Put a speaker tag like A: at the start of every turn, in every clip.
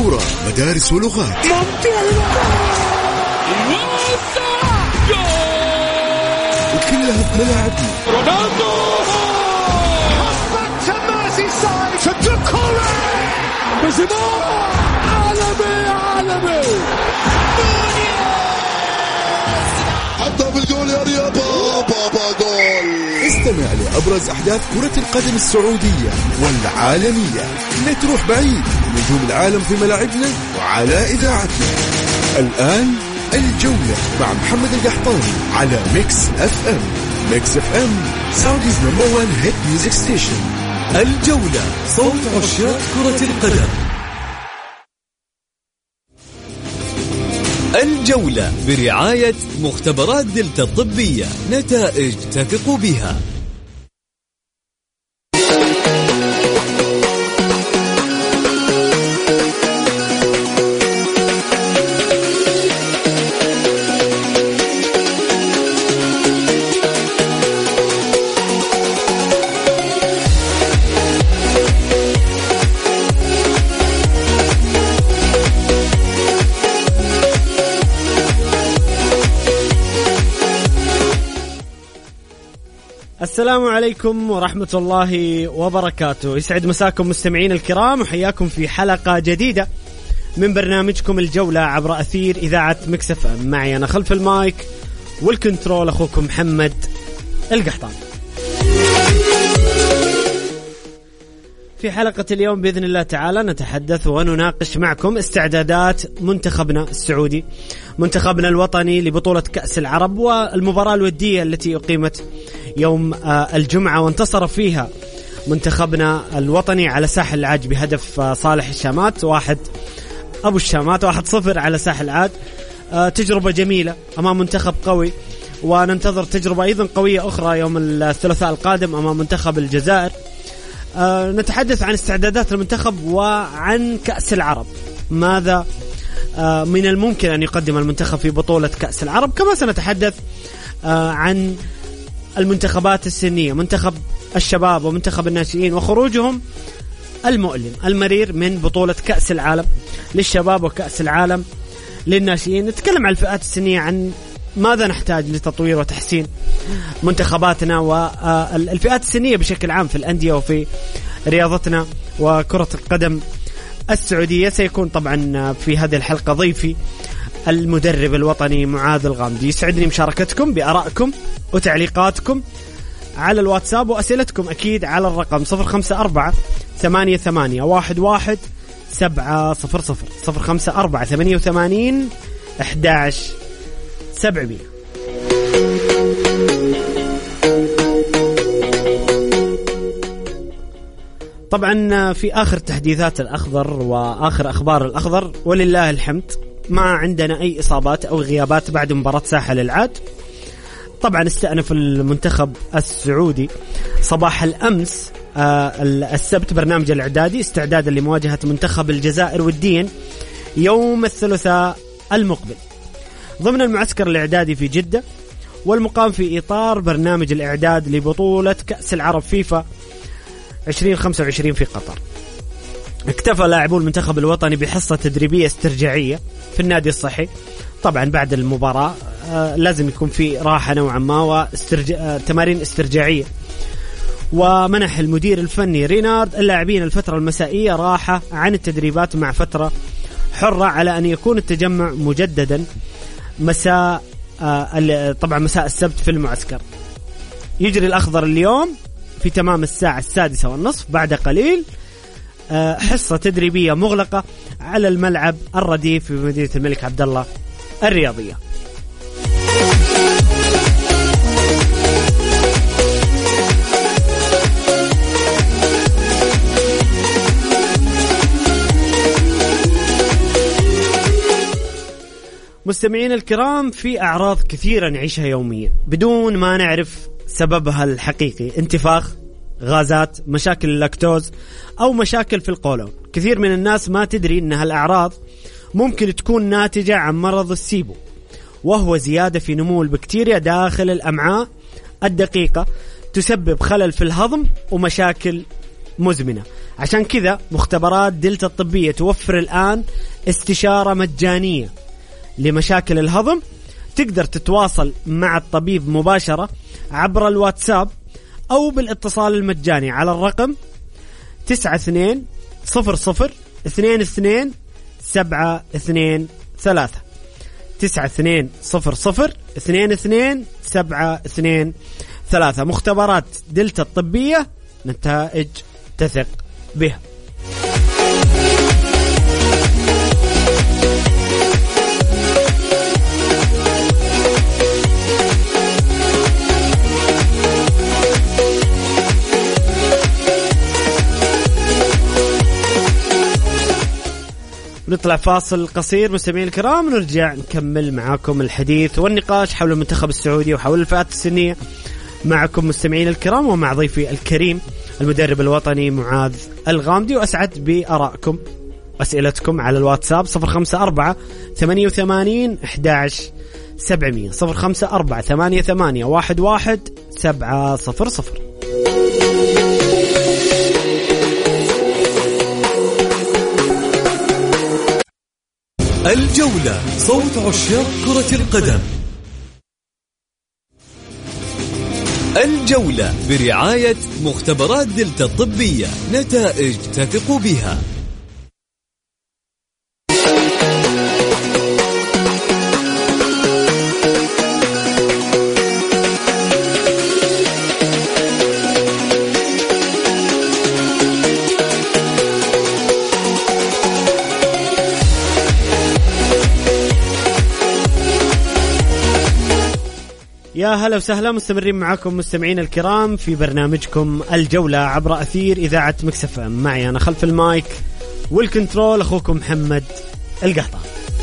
A: كورة، مدارس ولغات. وكلها في ملاعبنا. رونالدو عالمي حتى بالجول يا رياض بابا جول. استمع لأبرز أحداث كرة القدم السعودية والعالمية. لا تروح بعيد، نجوم العالم في ملاعبنا وعلى إذاعتنا. الآن الجولة مع محمد القحطاني على ميكس اف ام. ميكس اف ام سعوديز نمبر 1 هيت ميوزك ستيشن. الجولة، صوت عشاق كرة القدم.
B: الجولة برعاية مختبرات دلتا الطبية، نتائج تثق بها.
C: السلام عليكم ورحمة الله وبركاته. يسعد مساكم مستمعين الكرام، وحياكم في حلقة جديدة من برنامجكم الجولة عبر أثير إذاعة ميكس اف ام. معي أنا خلف المايك والكنترول أخوكم محمد القحطاني. في حلقة اليوم بإذن الله تعالى نتحدث ونناقش معكم استعدادات منتخبنا السعودي، منتخبنا الوطني لبطولة كأس العرب، والمباراة الودية التي أقيمت يوم الجمعة وانتصر فيها منتخبنا الوطني على ساحل العاج بهدف صالح الشامات 1-0 على ساحل العاج. تجربة جميلة أمام منتخب قوي، وننتظر تجربة أيضا قوية أخرى يوم الثلاثاء القادم أمام منتخب الجزائر. نتحدث عن استعدادات المنتخب وعن كأس العرب، ماذا من الممكن أن يقدم المنتخب في بطولة كأس العرب. كما سنتحدث عن المنتخبات السنية، منتخب الشباب ومنتخب الناشئين وخروجهم المؤلم المرير من بطولة كأس العالم للشباب وكأس العالم للناشئين. نتكلم عن الفئات السنية، عن ماذا نحتاج لتطوير وتحسين منتخباتنا والفئات السنية بشكل عام في الأندية وفي رياضتنا وكرة القدم السعودية. سيكون طبعا في هذه الحلقة ضيفي المدرب الوطني معاذ الغامدي. يسعدني مشاركتكم بآرائكم وتعليقاتكم على الواتساب، وأسئلتكم أكيد على الرقم 054-88-11-700 054-88-11-700. طبعا في آخر تحديثات الأخضر وآخر أخبار الأخضر ولله الحمد ما عندنا أي إصابات أو غيابات بعد مباراة ساحل العاج. طبعا استأنف المنتخب السعودي صباح الأمس السبت برنامج الإعدادي استعدادا لمواجهة منتخب الجزائر وديا يوم الثلاثاء المقبل ضمن المعسكر الإعدادي في جدة، والمقام في إطار برنامج الإعداد لبطولة كأس العرب فيفا 2025 في قطر. اكتفى لاعبو المنتخب الوطني بحصة تدريبية استرجاعية في النادي الصحي. طبعا بعد المباراة لازم يكون في راحة نوعا ما وتمارين استرجاعية، ومنح المدير الفني رينارد اللاعبين الفترة المسائية راحة عن التدريبات مع فترة حرة على أن يكون التجمع مجددا مساء مساء السبت في المعسكر. يجري الأخضر اليوم في تمام الساعة 6:30 بعد قليل حصة تدريبية مغلقة على الملعب الرديف في مدينة الملك عبدالله الرياضية. مستمعين الكرام، في أعراض كثيرة نعيشها يوميا بدون ما نعرف سببها الحقيقي: انتفاخ، غازات، مشاكل اللاكتوز أو مشاكل في القولون. كثير من الناس ما تدري أن هالأعراض ممكن تكون ناتجة عن مرض السيبو، وهو زيادة في نمو البكتيريا داخل الأمعاء الدقيقة تسبب خلل في الهضم ومشاكل مزمنة. عشان كذا مختبرات دلتا الطبية توفر الآن استشارة مجانية لمشاكل الهضم. تقدر تتواصل مع الطبيب مباشرة عبر الواتساب أو بالاتصال المجاني على الرقم 92 00 22 723 92 00 22 723. مختبرات دلتا الطبية، نتائج تثق بها. نطلع فاصل قصير مستمعين الكرام، نرجع نكمل معاكم الحديث والنقاش حول المنتخب السعودي وحول الفئات السنية معكم مستمعين الكرام، ومع ضيفي الكريم المدرب الوطني معاذ الغامدي. وأسعد بآرائكم وأسئلتكم على الواتساب 054 88 11 700 054 88 11 700.
B: الجولة، صوت عشاق كرة القدم. الجولة برعاية مختبرات دلتا الطبية، نتائج تثق بها.
C: يا هلا وسهلا، مستمرين معكم مستمعين الكرام في برنامجكم الجولة عبر أثير إذاعة مكس اف ام. معي أنا خلف المايك والكنترول أخوكم محمد القحطان.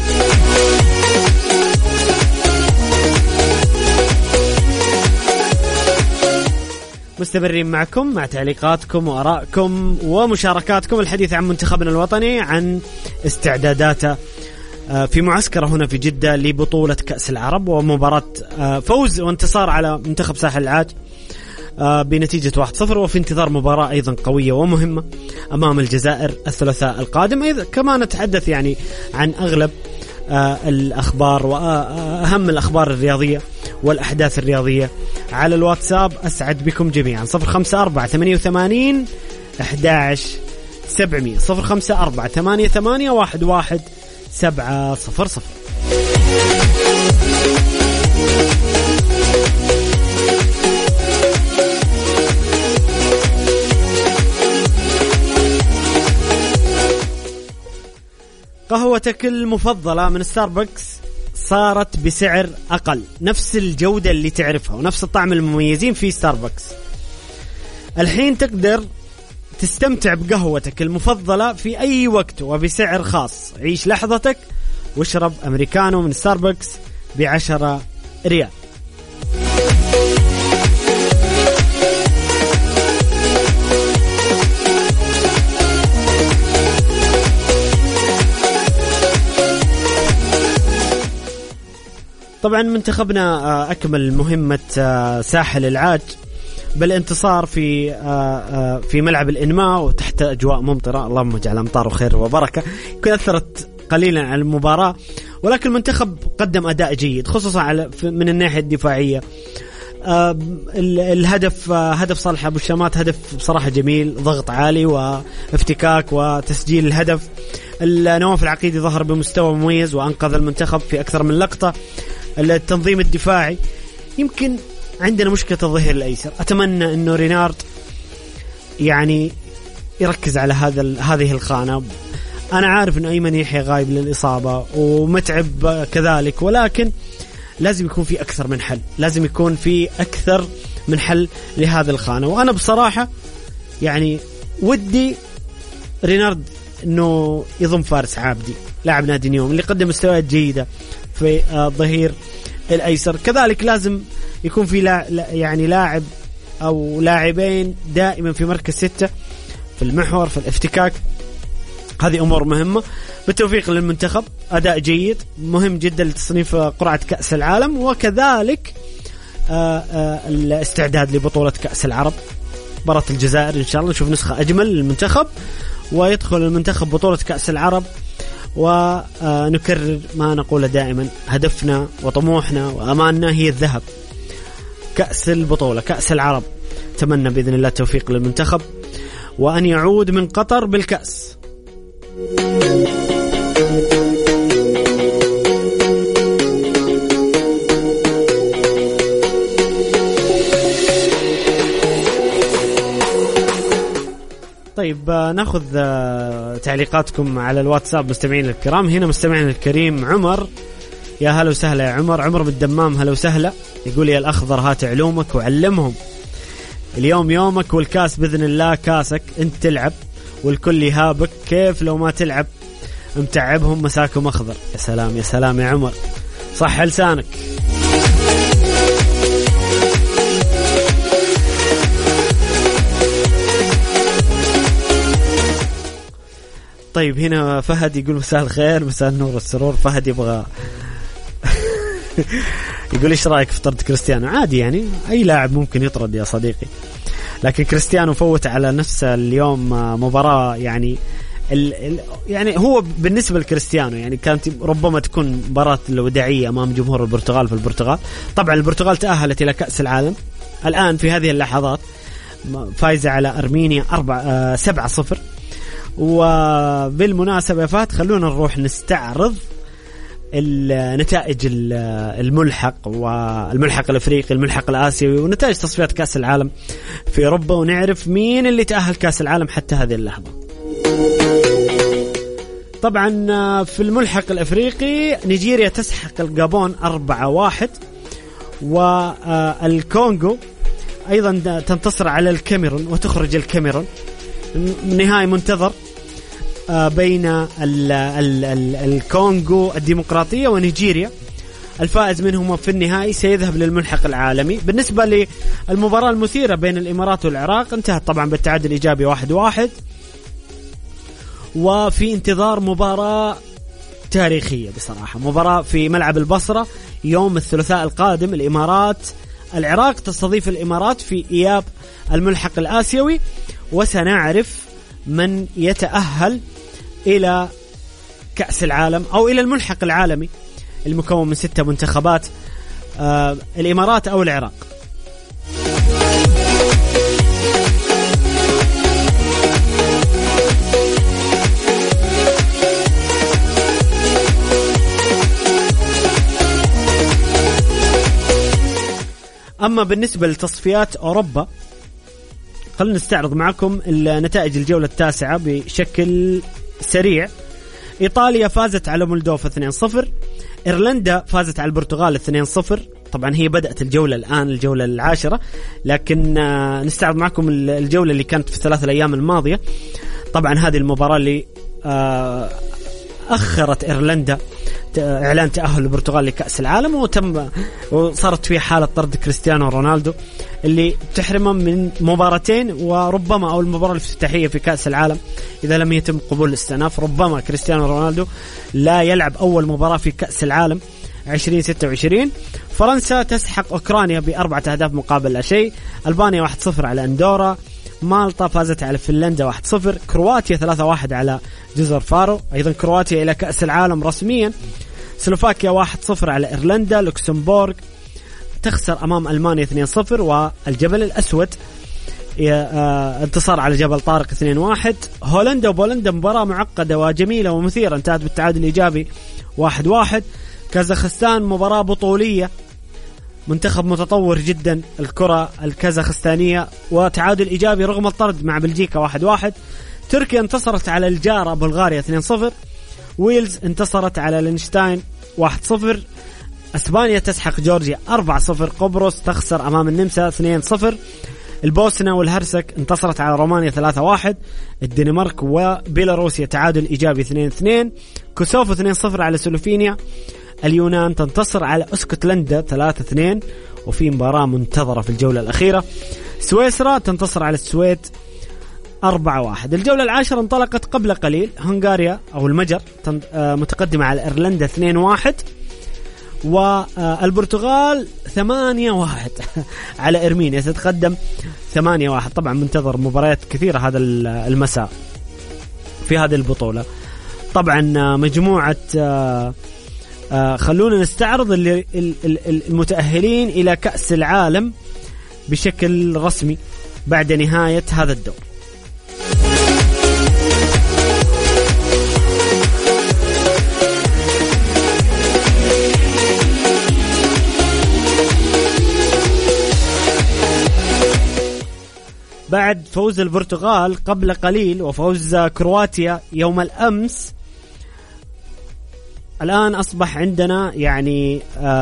C: مستمرين معكم مع تعليقاتكم وآرائكم ومشاركاتكم، الحديث عن منتخبنا الوطني، عن استعداداته في معسكره هنا في جدة لبطولة كأس العرب، ومباراة فوز وانتصار على منتخب ساحل العاج بنتيجة 1-0، وفي انتظار مباراة أيضا قوية ومهمة أمام الجزائر الثلاثاء القادم. أيضا كما نتحدث يعني عن أغلب الأخبار وأهم الأخبار الرياضية والأحداث الرياضية على الواتساب. أسعد بكم جميعا 054 88 11 700 054 88 11 700. قهوتك المفضلة من ستاربكس صارت بسعر أقل، نفس الجودة اللي تعرفها ونفس الطعم المميزين في ستاربكس. الحين تقدر تستمتع بقهوتك المفضلة في أي وقت وبسعر خاص. عيش لحظتك واشرب أمريكانو من ستاربكس ب10 ريال. طبعا منتخبنا أكمل مهمة ساحل العاج بالانتصار في ملعب الإنماء وتحت أجواء ممطرة، اللهم اجعل أمطار خير وبركة، يمكن أثرت قليلا على المباراة، ولكن المنتخب قدم أداء جيد خصوصا من الناحية الدفاعية. الهدف هدف صالح أبو الشامات هدف بصراحة جميل، ضغط عالي وافتكاك وتسجيل الهدف. نواف العقيدي ظهر بمستوى مميز وأنقذ المنتخب في أكثر من لقطة. التنظيم الدفاعي، يمكن عندنا مشكلة الظهير الأيسر، أتمنى أنه رينارد يعني يركز على هذه الخانة. أنا عارف أنه أيمن يحيى غايب للإصابة ومتعب كذلك، ولكن لازم يكون في أكثر من حل، لازم يكون في أكثر من حل لهذه الخانة. وأنا بصراحة يعني ودي رينارد أنه يضم فارس عابدي لاعب نادي نيوم اللي قدم مستويات جيدة في الظهير الأيسر. كذلك لازم يكون في يعني لاعب أو لاعبين دائما في مركز 6 في المحور في الافتكاك. هذه أمور مهمة. بالتوفيق للمنتخب، أداء جيد مهم جدا لتصنيف قرعة كأس العالم، وكذلك الاستعداد لبطولة كأس العرب مباراة الجزائر إن شاء الله نشوف نسخة أجمل للمنتخب، ويدخل المنتخب بطولة كأس العرب. ونكرر ما نقول دائما، هدفنا وطموحنا وأماننا هي الذهب، كأس البطولة كأس العرب. أتمنى بإذن الله التوفيق للمنتخب وأن يعود من قطر بالكأس. طيب ناخذ تعليقاتكم على الواتساب مستمعين الكرام. هنا مستمعين الكريم عمر، يا هلا وسهلا يا عمر. عمر من الدمام، هلا وسهلا. يقول يا الأخضر هات علومك وعلمهم، اليوم يومك والكاس بإذن الله كاسك، انت تلعب والكل يهابك، كيف لو ما تلعب متعبهم مساكم أخضر. يا سلام يا سلام يا عمر، صح لسانك. طيب هنا فهد يقول مساء الخير مساء النور والسرور. فهد يبغى يقول ايش رايك في طرد كريستيانو؟ عادي يعني، اي لاعب ممكن يطرد يا صديقي، لكن كريستيانو فوت على نفسه اليوم مباراة يعني يعني هو بالنسبة لكريستيانو يعني كانت ربما تكون مباراة الوداعية أمام جمهور البرتغال في البرتغال. طبعا البرتغال تأهلت إلى كأس العالم الآن في هذه اللحظات، فايزة على أرمينيا 7-0. وبالمناسبة يا فهد خلونا نروح نستعرض النتائج الملحق والملحق الأفريقي الملحق الآسيوي ونتائج تصفيات كأس العالم في أوروبا، ونعرف مين اللي تأهل كأس العالم حتى هذه اللحظة. طبعا في الملحق الأفريقي نيجيريا تسحق الجابون 4-1، والكونغو أيضا تنتصر على الكاميرون وتخرج الكاميرون. نهائي منتظر بين الكونغو الديمقراطية ونيجيريا، الفائز منهم في النهائي سيذهب للملحق العالمي. بالنسبة للمباراة المثيرة بين الإمارات والعراق انتهت طبعا بالتعادل الإيجابي 1-1، وفي انتظار مباراة تاريخية بصراحة، مباراة في ملعب البصرة يوم الثلاثاء القادم. العراق تستضيف الإمارات في إياب الملحق الآسيوي، وسنعرف من يتأهل إلى كأس العالم أو إلى الملحق العالمي المكون من 6 منتخبات، الإمارات أو العراق. أما بالنسبة لتصفيات أوروبا خلنا نستعرض معكم النتائج الجولة التاسعة بشكل سريع. إيطاليا فازت على مولدوفا 2-0، إيرلندا فازت على البرتغال 2-0. طبعا هي بدأت الجولة الآن الجولة العاشرة، لكن نستعرض معكم الجولة اللي كانت في 3 الأيام الماضية. طبعا هذه المباراة اللي أخرت إيرلندا إعلان تأهل البرتغال لكأس العالم، وصارت فيه حالة طرد كريستيانو رونالدو اللي تحرمه من مباراتين، وربما أو المباراة الافتتاحية في كأس العالم إذا لم يتم قبول الاستئناف ربما كريستيانو رونالدو لا يلعب أول مباراة في كأس العالم 2026. فرنسا تسحق أوكرانيا ب4 أهداف مقابل لا شيء. ألبانيا 1-0 على أندورا. مالطا فازت على فنلندا 1-0. كرواتيا 3-1 على جزر فارو، أيضا كرواتيا إلى كأس العالم رسميا. سلوفاكيا 1-0 على إيرلندا. لوكسمبورغ تخسر أمام ألمانيا 2-0. والجبل الأسود انتصار على جبل طارق 2-1. هولندا وبولندا مباراة معقدة وجميلة ومثيرة انتهت بالتعادل الإيجابي 1-1. كازاخستان مباراة بطولية، منتخب متطور جدا الكرة الكازاخستانية، وتعادل إيجابي رغم الطرد مع بلجيكا 1-1. تركيا انتصرت على الجارة بلغاريا 2-0. ويلز انتصرت على لينشتاين 1-0. اسبانيا تسحق جورجيا 4-0. قبرص تخسر امام النمسا 2-0. البوسنة والهرسك انتصرت على رومانيا 3-1. الدنمارك وبيلاروسيا تعادل ايجابي 2-2. كوسوفو 2-0 على سلوفينيا. اليونان تنتصر على اسكتلندا 3-2، وفي مباراة منتظرة في الجولة الأخيرة. سويسرا تنتصر على السويد 4-1. الجولة العاشرة انطلقت قبل قليل. هنغاريا أو المجر متقدمة على إيرلندا 2-1، والبرتغال 8-1 على إرمينيا، تتقدم 8-1. طبعا منتظر مباريات كثيرة هذا المساء في هذه البطولة. طبعا مجموعة خلونا نستعرض المتأهلين إلى كأس العالم بشكل رسمي بعد نهاية هذا الدور. بعد فوز البرتغال قبل قليل وفوز كرواتيا يوم الأمس، الآن أصبح عندنا يعني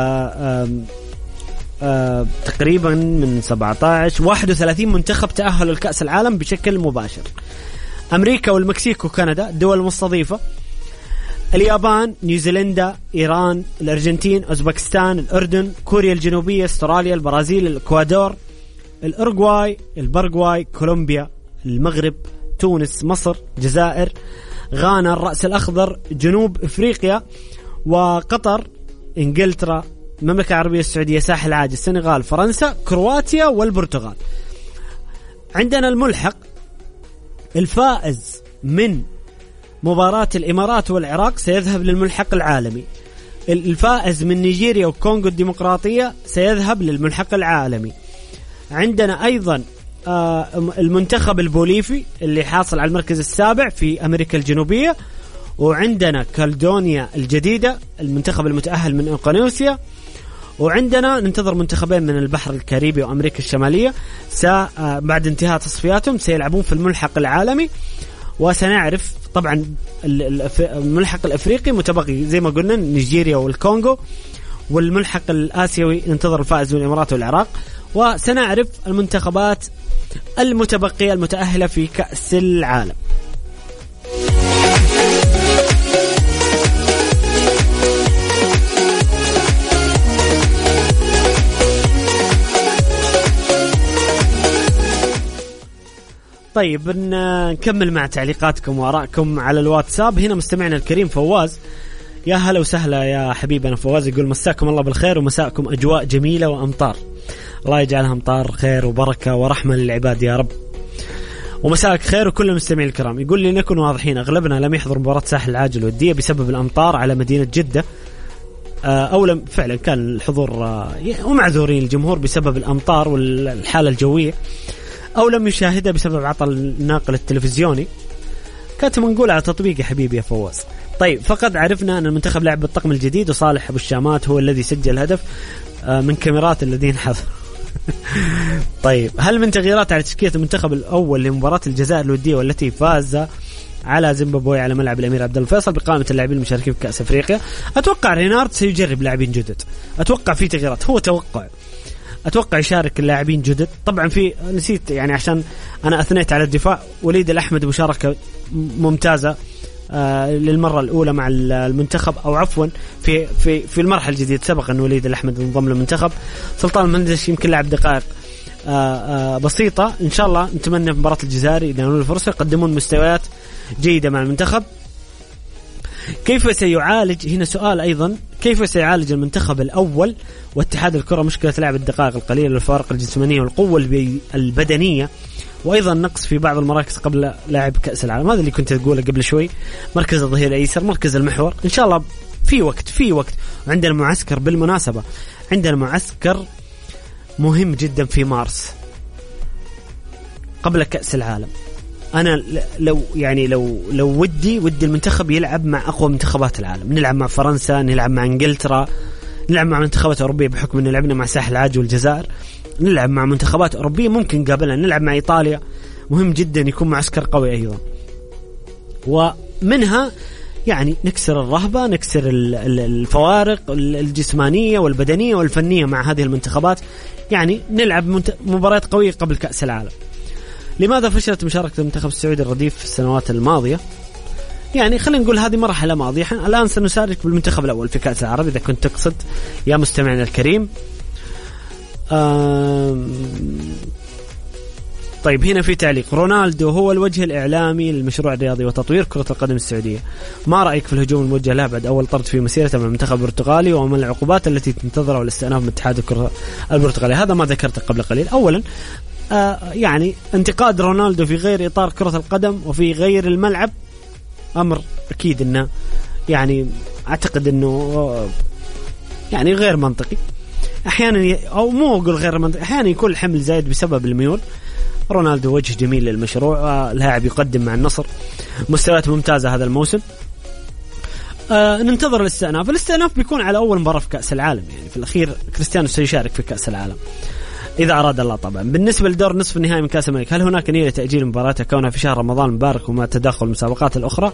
C: تقريبا من 31 منتخب تأهلوا لكأس العالم بشكل مباشر. أمريكا والمكسيك وكندا الدول المستضيفة، اليابان، نيوزيلندا، إيران، الأرجنتين، أوزبكستان، الأردن، كوريا الجنوبية، استراليا، البرازيل، الإكوادور، الأورغواي، البرغواي، كولومبيا، المغرب، تونس، مصر، جزائر، غانا، الرأس الأخضر، جنوب إفريقيا، وقطر، إنجلترا، المملكة العربية السعودية، ساحل عاج، السنغال، فرنسا، كرواتيا والبرتغال. عندنا الملحق، الفائز من مباراة الإمارات والعراق سيذهب للملحق العالمي، الفائز من نيجيريا والكونغو الديمقراطية سيذهب للملحق العالمي. عندنا أيضا المنتخب البوليفي اللي حاصل على المركز السابع في أمريكا الجنوبية، وعندنا كالدونيا الجديدة المنتخب المتأهل من إنقونوسيا، وعندنا ننتظر منتخبين من البحر الكاريبي وأمريكا الشمالية بعد انتهاء تصفياتهم سيلعبون في الملحق العالمي. وسنعرف طبعا الملحق الأفريقي متبقي زي ما قلنا نيجيريا والكونغو، والملحق الآسيوي ننتظر الفائز من الإمارات والعراق، وسنعرف المنتخبات المتبقية المتأهلة في كأس العالم. طيب نكمل مع تعليقاتكم وآرائكم على الواتساب. هنا مستمعنا الكريم فواز، يا هلا وسهلا يا حبيبنا فواز، يقول مساكم الله بالخير ومساءكم أجواء جميلة وأمطار، الله يجعلها أمطار خير وبركة ورحمة للعباد يا رب، ومساءك خير وكل المستمعين الكرام. يقول لي نكون واضحين، أغلبنا لم يحضر مباراة ساحل العاج الودية بسبب الأمطار على مدينة جدة، أو لم فعلا كان الحضور ومعذورين الجمهور بسبب الأمطار والحالة الجوية، أو لم يشاهدها بسبب عطل الناقل التلفزيوني. كانت منقول على تطبيق يا حبيبي يا فواز. طيب فقد عرفنا أن المنتخب لعب بالطقم الجديد وصالح أبو الشامات هو الذي سجل هدف من كاميرات الذين حضروا. طيب هل من تغييرات على تشكيلة المنتخب الأول لمباراة الجزائر الودية والتي فاز على زيمبابوي على ملعب الأمير عبد الفيصل بقائمة اللاعبين المشاركين في كأس أفريقيا؟ أتوقع رينارد سيجرب لاعبين جدد، أتوقع في تغييرات، هو أتوقع يشارك اللاعبين جدد. طبعا في نسيت يعني عشان أنا أثنيت على الدفاع، وليد الأحمد مشاركة ممتازة للمرة الأولى مع المنتخب، أو عفوا في المرحلة الجديدة. سبق أن وليد الأحمد انضم للمنتخب. سلطان المهندس يمكن لعب دقائق بسيطة. إن شاء الله نتمنى في مباراة الجزائر إذا نالوا الفرصة يقدمون مستويات جيدة مع المنتخب. كيف سيعالج، هنا سؤال أيضا، كيف سيعالج المنتخب الأول واتحاد الكرة مشكلة لعب الدقائق القليلة والفارق الجسمانية والقوة البدنية، وأيضا نقص في بعض المراكز قبل لاعب كأس العالم؟ هذا اللي كنت أقوله قبل شوي. مركز الظهير الأيسر، مركز المحور، إن شاء الله في وقت. عندنا معسكر، بالمناسبة عندنا معسكر مهم جدا في مارس قبل كأس العالم. أنا لو ودي المنتخب يلعب مع أقوى منتخبات العالم، نلعب مع فرنسا، نلعب مع إنجلترا، نلعب مع منتخبات أوروبية بحكم أن لعبنا مع ساحل العاج والجزائر، نلعب مع منتخبات أوروبية ممكن قابلنا، نلعب مع إيطاليا. مهم جدا يكون معسكر قوي أيضا، ومنها يعني نكسر الرهبة، نكسر الفوارق الجسمانية والبدنية والفنية مع هذه المنتخبات، يعني نلعب مباريات قوية قبل كأس العالم. لماذا فشلت مشاركة المنتخب السعودي الرديف في السنوات الماضية؟ يعني خلينا نقول هذه مرحلة ماضية. الآن سنشارك بالمنتخب الأول في كأس العرب إذا كنت تقصد يا مستمعنا الكريم. طيب هنا في تعليق: رونالدو هو الوجه الإعلامي للمشروع الرياضي وتطوير كرة القدم السعودية. ما رأيك في الهجوم الموجه له بعد أول طرد في مسيرته مع المنتخب البرتغالي، ومن العقوبات التي تنتظره الاستئناف من اتحاد الكرة البرتغالي؟ هذا ما ذكرته قبل قليل. أولا يعني انتقاد رونالدو في غير إطار كرة القدم وفي غير الملعب أمر أكيد إنه يعني أعتقد إنه يعني غير منطقي أحيانا، أو مو أقول غير منطقي، أحيانا يكون الحمل زايد بسبب الميول. رونالدو وجه جميل للمشروع، لاعب يقدم مع النصر مستويات ممتازة هذا الموسم. ننتظر الاستئناف بيكون على أول مباراة في كأس العالم، يعني في الأخير كريستيانو سيشارك في كأس العالم إذا أراد الله طبعا. بالنسبة لدور نصف النهائي من كأس الملك، هل هناك نية لتأجيل مباراتها كونها في شهر رمضان المبارك وما تداخل المسابقات الأخرى؟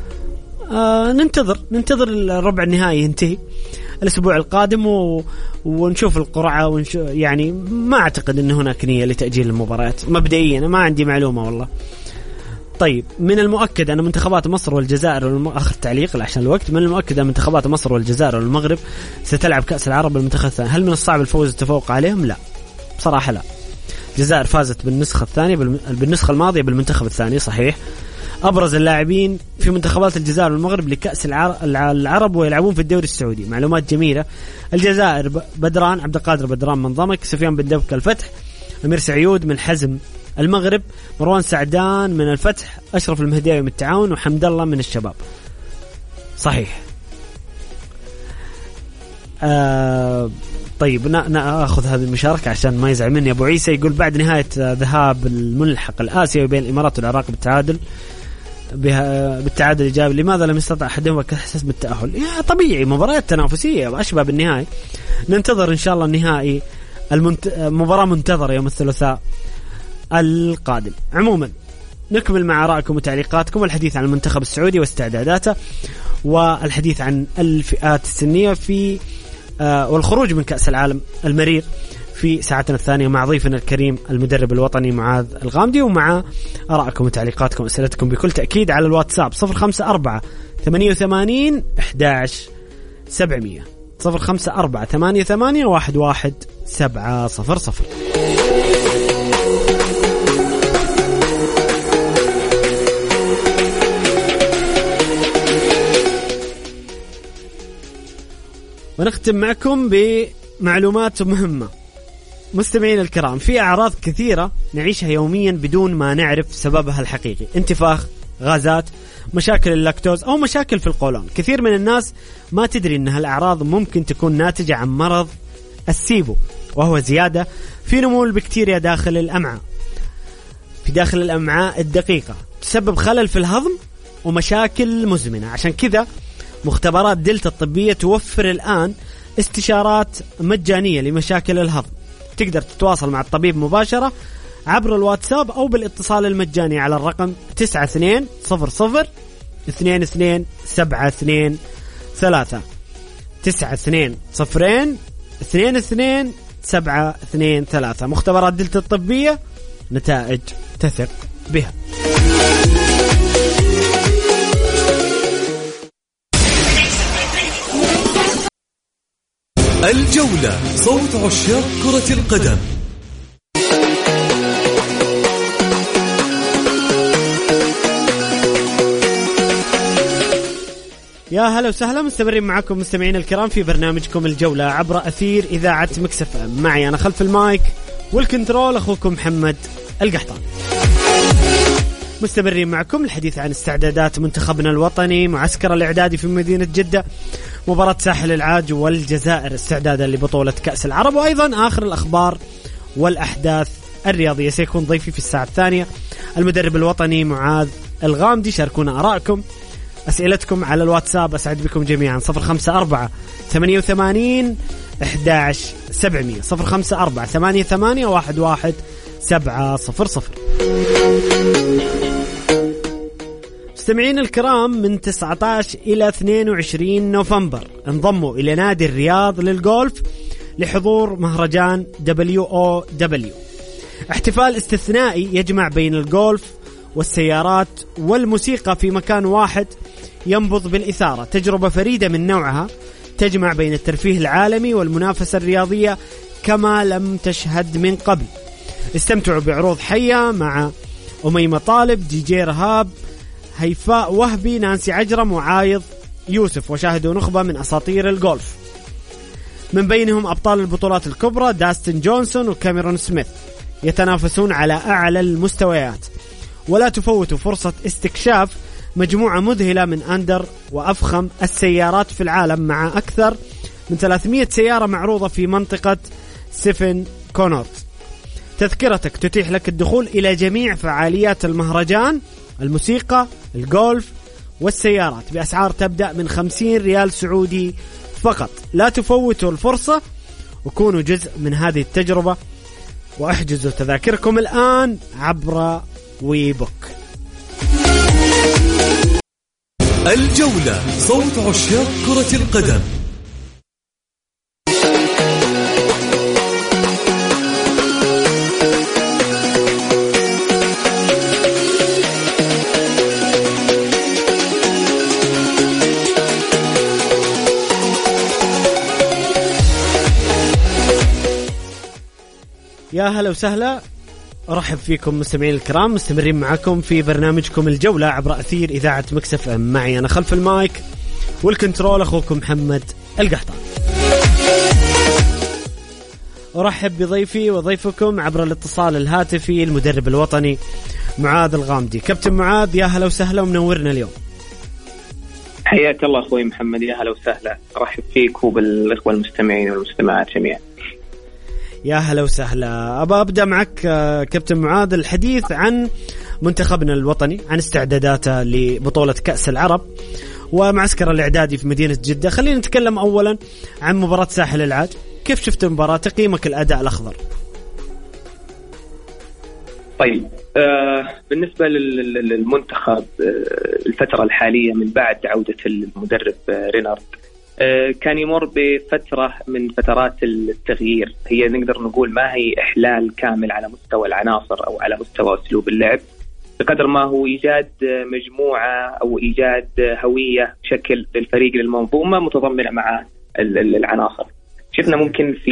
C: ننتظر الربع النهائي ينتهي الأسبوع القادم ونشوف القرعة يعني ما أعتقد أن هناك نية لتأجيل المباريات مبدئيا، ما عندي معلومة والله. طيب من المؤكد أن منتخبات مصر والجزائر آخر تعليق عشان الوقت، من المؤكد أن منتخبات مصر والجزائر والمغرب ستلعب كأس العرب المنتخب الثاني. هل من الصعب الفوز والتفوق عليهم؟ لا بصراحة لا. الجزائر فازت بالنسخة الثانية بالنسخة الماضية بالمنتخب الثاني صحيح. أبرز اللاعبين في منتخبات الجزائر والمغرب لكأس العرب ويلعبون في الدوري السعودي. معلومات جميلة: الجزائر بدران عبد القادر بدران من ضمك، سفيان بن دبك الفتح، أمير سعيود من حزم المغرب، مروان سعدان من الفتح، أشرف المهداوي من التعاون، وحمد الله من الشباب. صحيح. طيب نأخذ هذه المشاركة عشان ما يزعل مني أبو عيسى. يقول: بعد نهاية ذهاب الملحق الآسيوي بين الإمارات والعراق بالتعادل الإيجابي، لماذا لم يستطع أحدهما كحسس بالتأهل؟ يا طبيعي، مباريات تنافسية وأشبه بالنهائي. ننتظر إن شاء الله النهائي، مباراة منتظرة يوم الثلاثاء القادم. عموما نكمل مع آرائكم وتعليقاتكم والحديث عن المنتخب السعودي واستعداداته، والحديث عن الفئات السنية في والخروج من كأس العالم المرير في ساعتنا الثانية مع ضيفنا الكريم المدرب الوطني معاذ الغامدي، ومع آرائكم وتعليقاتكم وأسئلتكم بكل تأكيد على الواتساب 054 88 11 700 054 88 11 700. ونختم معكم بمعلومات مهمة مستمعين الكرام. في أعراض كثيرة نعيشها يوميا بدون ما نعرف سببها الحقيقي: انتفاخ، غازات، مشاكل اللاكتوز أو مشاكل في القولون. كثير من الناس ما تدري أن هالأعراض ممكن تكون ناتجة عن مرض السيبو، وهو زيادة في نمو البكتيريا داخل الأمعاء الدقيقة، تسبب خلل في الهضم ومشاكل مزمنة. عشان كذا مختبرات دلتا الطبية توفر الآن استشارات مجانية لمشاكل الهضم. تقدر تتواصل مع الطبيب مباشرة عبر الواتساب أو بالاتصال المجاني على الرقم 9200 22 723 9200 22 723. مختبرات دلتا الطبية، نتائج تثق بها.
B: الجولة، صوت عشاق كرة القدم.
C: يا هلا وسهلا، مستمرين معكم مستمعين الكرام في برنامجكم الجولة عبر أثير إذاعة مكس اف ام. معي أنا خلف المايك والكنترول أخوكم محمد القحطان. مستمرين معكم الحديث عن استعدادات منتخبنا الوطني، معسكر الإعدادي في مدينة جدة، مباراة ساحل العاج والجزائر استعدادا لبطولة كأس العرب، وأيضا آخر الأخبار والأحداث الرياضية. سيكون ضيفي في الساعة الثانية المدرب الوطني معاذ الغامدي. شاركونا آراءكم أسئلتكم على الواتساب، أسعد بكم جميعا. 054 88 11 700 054 88 11 700. مستمعين الكرام، من 19 إلى 22 نوفمبر انضموا إلى نادي الرياض للجولف لحضور مهرجان WOW، احتفال استثنائي يجمع بين الجولف والسيارات والموسيقى في مكان واحد ينبض بالإثارة. تجربة فريدة من نوعها تجمع بين الترفيه العالمي والمنافسة الرياضية كما لم تشهد من قبل. استمتعوا بعروض حية مع أميمة طالب، دي جي رهاب، هيفاء وهبي، نانسي عجرم، وعايض يوسف، وشاهدوا نخبة من أساطير الجولف من بينهم أبطال البطولات الكبرى داستن جونسون وكاميرون سميث يتنافسون على أعلى المستويات. ولا تفوتوا فرصة استكشاف مجموعة مذهلة من أندر وأفخم السيارات في العالم مع أكثر من 300 سيارة معروضة في منطقة سيفن كونورت. تذكرتك تتيح لك الدخول إلى جميع فعاليات المهرجان، الموسيقى، الجولف والسيارات بأسعار تبدأ من 50 ريال سعودي فقط. لا تفوتوا الفرصة وكونوا جزء من هذه التجربة، واحجزوا تذاكركم الآن عبر ويبوك.
B: الجولة، صوت عشاق كرة القدم.
C: يا هلا وسهلا، أرحب فيكم مستمعين الكرام، مستمرين معكم في برنامجكم الجولة عبر أثير إذاعة مكسف أم. معي أنا خلف المايك والكنترول أخوكم محمد القحطان. أرحب بضيفي وضيفكم عبر الاتصال الهاتفي المدرب الوطني معاذ الغامدي. كابتن معاذ، يا هلا وسهلا ومنورنا اليوم.
D: حياك الله أخوي محمد، يا هلا وسهلا، أرحب فيك وبالإخوة المستمعين والمستمعات جميعا.
C: يا هلا وسهلا. أبدأ معك كابتن معاذ الحديث عن منتخبنا الوطني، عن استعداداته لبطولة كأس العرب ومعسكر الإعدادي في مدينة جدة. خلينا نتكلم أولا عن مباراة ساحل العاج. كيف شفت المباراة؟ تقييمك الأداء الأخضر.
D: طيب، بالنسبة للمنتخب الفترة الحالية من بعد عودة المدرب رينارد، كان يمر بفترة من فترات التغيير. هي نقدر نقول ما هي إحلال كامل على مستوى العناصر أو على مستوى أسلوب اللعب، بقدر ما هو إيجاد مجموعة أو إيجاد هوية شكل للفريق، للمنظومة متضمنة مع العناصر. شفنا ممكن في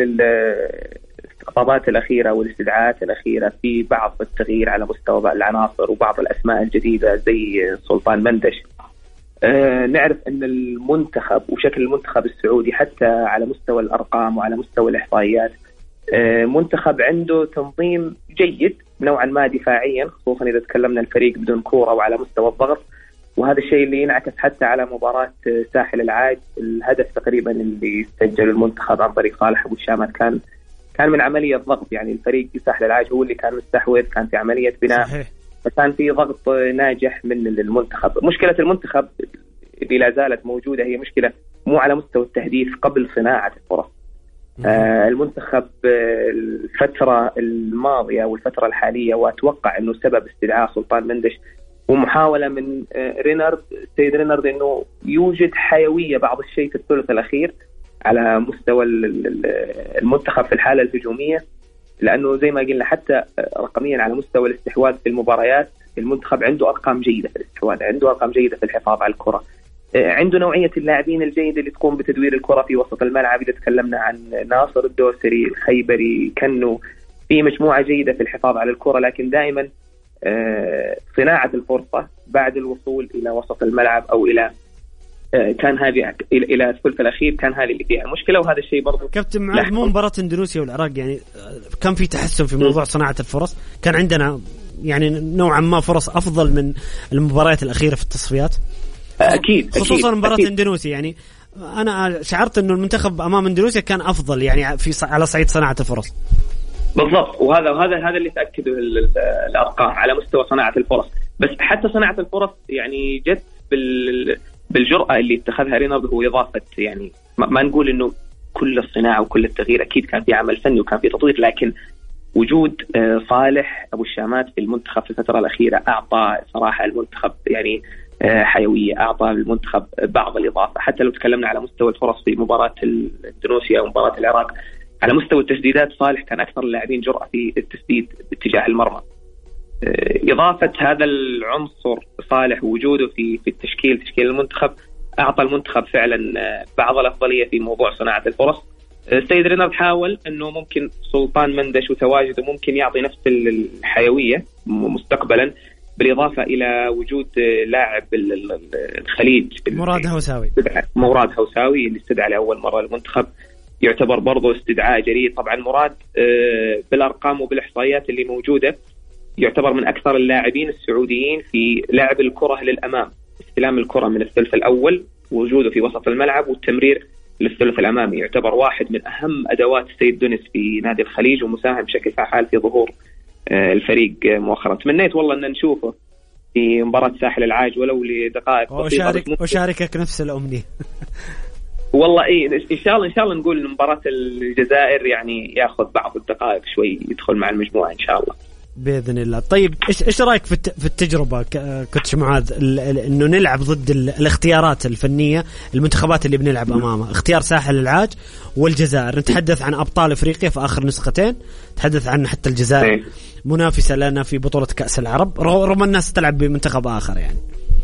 D: الخطابات الأخيرة والاستدعاءات الأخيرة في بعض التغيير على مستوى العناصر وبعض الأسماء الجديدة زي سلطان مندش. نعرف أن المنتخب وشكل المنتخب السعودي حتى على مستوى الأرقام وعلى مستوى الإحصائيات منتخب عنده تنظيم جيد نوعا ما دفاعيا، خصوصا إذا تكلمنا الفريق بدون كورة وعلى مستوى الضغط. وهذا الشيء اللي ينعكس حتى على مباراة ساحل العاج. الهدف تقريبا اللي سجل المنتخب عن طريق صالح أبو الشامات كان من عملية ضغط، يعني الفريق ساحل العاج هو اللي كان مستحوذ، كان في عملية بناء، فكان في ضغط ناجح من المنتخب. مشكلة المنتخب اللي لا زالت موجودة هي مشكلة مو على مستوى التهديف قبل صناعة الفرص. المنتخب الفترة الماضية والفترة الحالية، وأتوقع أنه سبب استدعاء سلطان مندش ومحاولة من سيد رينارد أنه يوجد حيوية بعض الشيء في الثلث الأخير على مستوى المنتخب في الحالة الهجومية، لأنه زي ما قلنا حتى رقميا على مستوى الاستحواذ في المباريات المنتخب عنده أرقام جيدة في الاستحواذ، عنده أرقام جيدة في الحفاظ على الكرة، عنده نوعية اللاعبين الجيدة اللي تقوم بتدوير الكرة في وسط الملعب. إذا تكلمنا عن ناصر الدوسري، الخيبري، كنو، في مجموعة جيدة في الحفاظ على الكرة، لكن دائما صناعة الفرصة بعد الوصول إلى وسط الملعب أو إلى كان هذه إلى الثلث الأخير كان هذه اللي فيها مشكلة. وهذا الشيء برضو
C: كابتن معاذ، مو مباراة اندونيسيا والعراق يعني كان في تحسن في موضوع صناعة الفرص، كان عندنا يعني نوعا ما فرص أفضل من المباريات الأخيرة في التصفيات.
D: أكيد
C: خصوصا مباراة اندونيسيا، يعني أنا شعرت إنه المنتخب أمام اندونيسيا كان أفضل يعني في على صعيد صناعة الفرص.
D: بالضبط، وهذا اللي تأكده الأرقام على مستوى صناعة الفرص. بس حتى صناعة الفرص يعني جت بالجرأة اللي اتخذها رينارد، هو إضافة يعني ما نقول إنه كل الصناعة وكل التغيير، أكيد كان في عمل فني وكان في تطوير، لكن وجود صالح أبو الشامات في المنتخب في الفترة الأخيرة أعطى صراحة المنتخب يعني حيوية، أعطى المنتخب بعض الإضافة. حتى لو تكلمنا على مستوى الفرص في مباراة اندونيسيا ومباراة العراق، على مستوى التسديدات صالح كان أكثر اللاعبين جرأة في التسديد باتجاه المرمى. إضافة هذا العنصر صالح ووجوده في تشكيل المنتخب أعطى المنتخب فعلا بعض الأفضلية في موضوع صناعة الفرص. السيد رينارد حاول أنه ممكن سلطان مندش وتواجده ممكن يعطي نفس الحيوية مستقبلا، بالإضافة إلى وجود لاعب الخليج مراد هوساوي اللي استدعى لأول مرة المنتخب، يعتبر برضو استدعاء جريء. طبعا مراد بالأرقام وبالإحصائيات اللي موجودة يعتبر من أكثر اللاعبين السعوديين في لعب الكرة للأمام، استلام الكرة من الثلث الأول، وجوده في وسط الملعب والتمرير للثلث الأمامي. يعتبر واحد من أهم أدوات السيد دونيس في نادي الخليج، ومساهم بشكل فعال في ظهور الفريق مؤخرا. تمنيت والله أن نشوفه في مباراة ساحل العاج ولو لدقائق بسيطة.
C: وشاركك نفس الأمنية.
D: والله إن شاء الله نقول إن مباراة الجزائر يعني يأخذ بعض الدقائق شوي يدخل مع المجموعة إن شاء الله
C: بإذن الله. طيب إيش رأيك في التجربة كوتش معاذ إنه نلعب ضد الاختيارات الفنية المنتخبات اللي بنلعب أمامها، اختيار ساحل العاج والجزائر؟ نتحدث عن أبطال أفريقيا في آخر نسختين، نتحدث عن حتى الجزائر منافسة لنا في بطولة كأس العرب رغم الناس تلعب بمنتخب آخر يعني.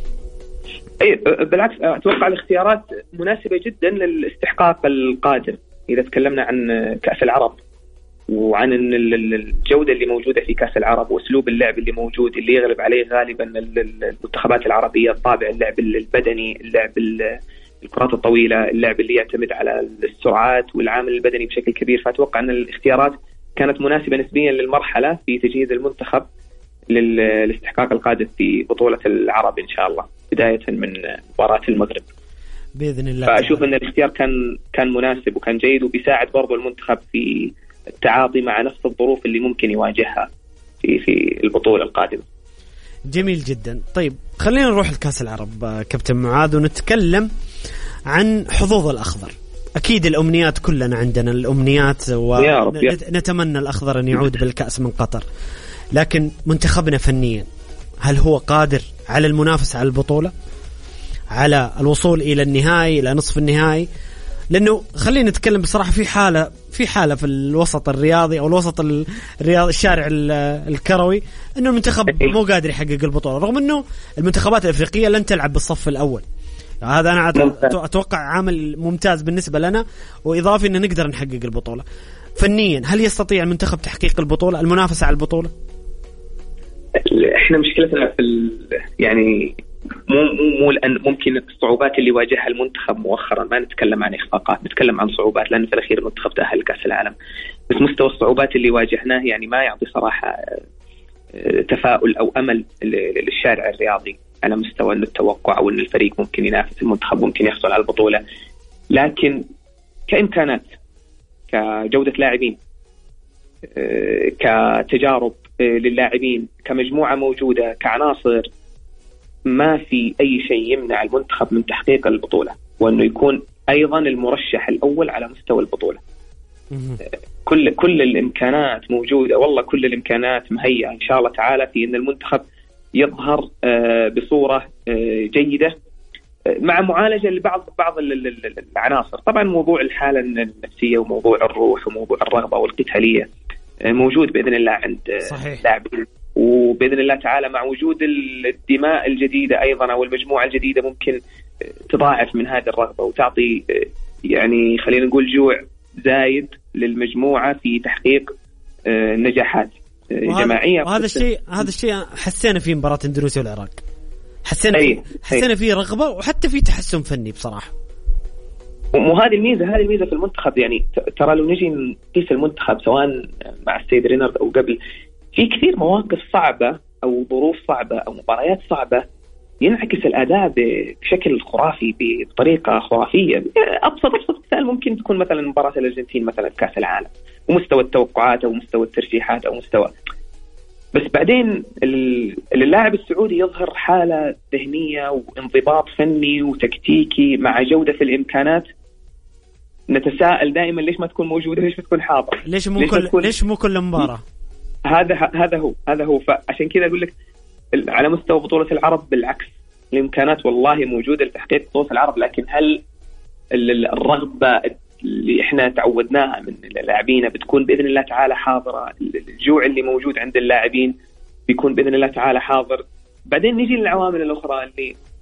D: بالعكس أتوقع الاختيارات مناسبة جدا للاستحقاق القادم. إذا تكلمنا عن كأس العرب وعن الجودة اللي موجودة في كأس العرب وأسلوب اللعب اللي موجود اللي يغلب عليه غالبا المنتخبات العربية، الطابع اللعب البدني، اللعب الكرات الطويلة، اللعب اللي يعتمد على السرعات والعامل البدني بشكل كبير. فأتوقع أن الاختيارات كانت مناسبة نسبيا للمرحلة في تجهيز المنتخب للاستحقاق القادم في بطولة العرب إن شاء الله، بداية من مباراة المغرب
C: بإذن الله.
D: فأشوف أن الاختيار كان مناسب وكان جيد، وبيساعد برضو المنتخب في التعاطي مع نفس الظروف اللي ممكن يواجهها في البطولة القادمة.
C: جميل جدا. طيب خلينا نروح لكأس العرب كابتن معاذ ونتكلم عن حظوظ الأخضر. أكيد الأمنيات كلنا عندنا الأمنيات ونتمنى الأخضر أن يعود بالكأس من قطر، لكن منتخبنا فنيا هل هو قادر على المنافسة على البطولة، على الوصول إلى النهائي، إلى نصف النهائي؟ لأنه خلينا نتكلم بصراحة في حالة في الوسط الرياضي أو الوسط الرياضي الشارع الكروي إنه المنتخب مو قادر يحقق البطولة، رغم إنه المنتخبات الأفريقية لن تلعب بالصف الأول. هذا أنا أتوقع عامل ممتاز بالنسبة لنا، وإضافي إن نقدر نحقق البطولة. فنيا هل يستطيع المنتخب تحقيق البطولة، المنافسة على البطولة؟
D: إحنا مشكلتنا في يعني مو لأن ممكن الصعوبات اللي واجهها المنتخب مؤخرا، ما نتكلم عن إخفاقات، نتكلم عن صعوبات، لأن في الأخير المنتخب تأهل لكأس العالم. بس مستوى الصعوبات اللي واجهناه يعني ما يعطي صراحة تفاؤل أو أمل للشارع الرياضي على مستوى أن التوقع أو أن الفريق ممكن ينافس المنتخب، ممكن يحصل على البطولة. لكن كإمكانات، كجودة لاعبين، كتجارب للاعبين، كمجموعة موجودة، كعناصر، ما في أي شيء يمنع المنتخب من تحقيق البطولة وأنه يكون أيضا المرشح الأول على مستوى البطولة. كل الإمكانات موجودة، والله كل الإمكانات مهيئة إن شاء الله تعالى في أن المنتخب يظهر بصورة جيدة مع معالجة لبعض العناصر. طبعا موضوع الحالة النفسية وموضوع الروح وموضوع الرغبة والقتالية موجود بإذن الله عند اللاعبين، وبإذن الله تعالى مع وجود الدماء الجديدة أيضا أو المجموعة الجديدة ممكن تضاعف من هذه الرغبة وتعطي يعني خلينا نقول جوع زايد للمجموعة في تحقيق نجاحات جماعية.
C: هذا الشيء حسينا في مباراة اندونيسيا والعراق، حسينا فيه رغبة وحتى في تحسن فني بصراحة.
D: وهذه الميزة في المنتخب. يعني ترى لو نجي نقيس المنتخب سواء مع السيد رينارد أو قبل، في كثير مواقف صعبة أو ظروف صعبة أو مباريات صعبة ينعكس الأداء بشكل خرافي، بطريقة خرافية. أبسط مثال ممكن تكون مثلا مباراة الأرجنتين مثلا في كأس العالم، ومستوى التوقعات أو مستوى الترشيحات أو مستوى، بس بعدين اللاعب السعودي يظهر حالة ذهنية وانضباط فني وتكتيكي مع جودة في الإمكانات. نتساءل دائما ليش ما تكون موجودة، ليش ما تكون حاضرة،
C: ليش مو كل مباراة.
D: هذا هو فعشان كذا أقول لك على مستوى بطولة العرب بالعكس، الإمكانات والله موجودة لتحقيق بطولة العرب، لكن هل الرغبة اللي إحنا تعودناها من اللاعبين بتكون بإذن الله تعالى حاضرة؟ الجوع اللي موجود عند اللاعبين بيكون بإذن الله تعالى حاضر. بعدين نيجي للعوامل الأخرى اللي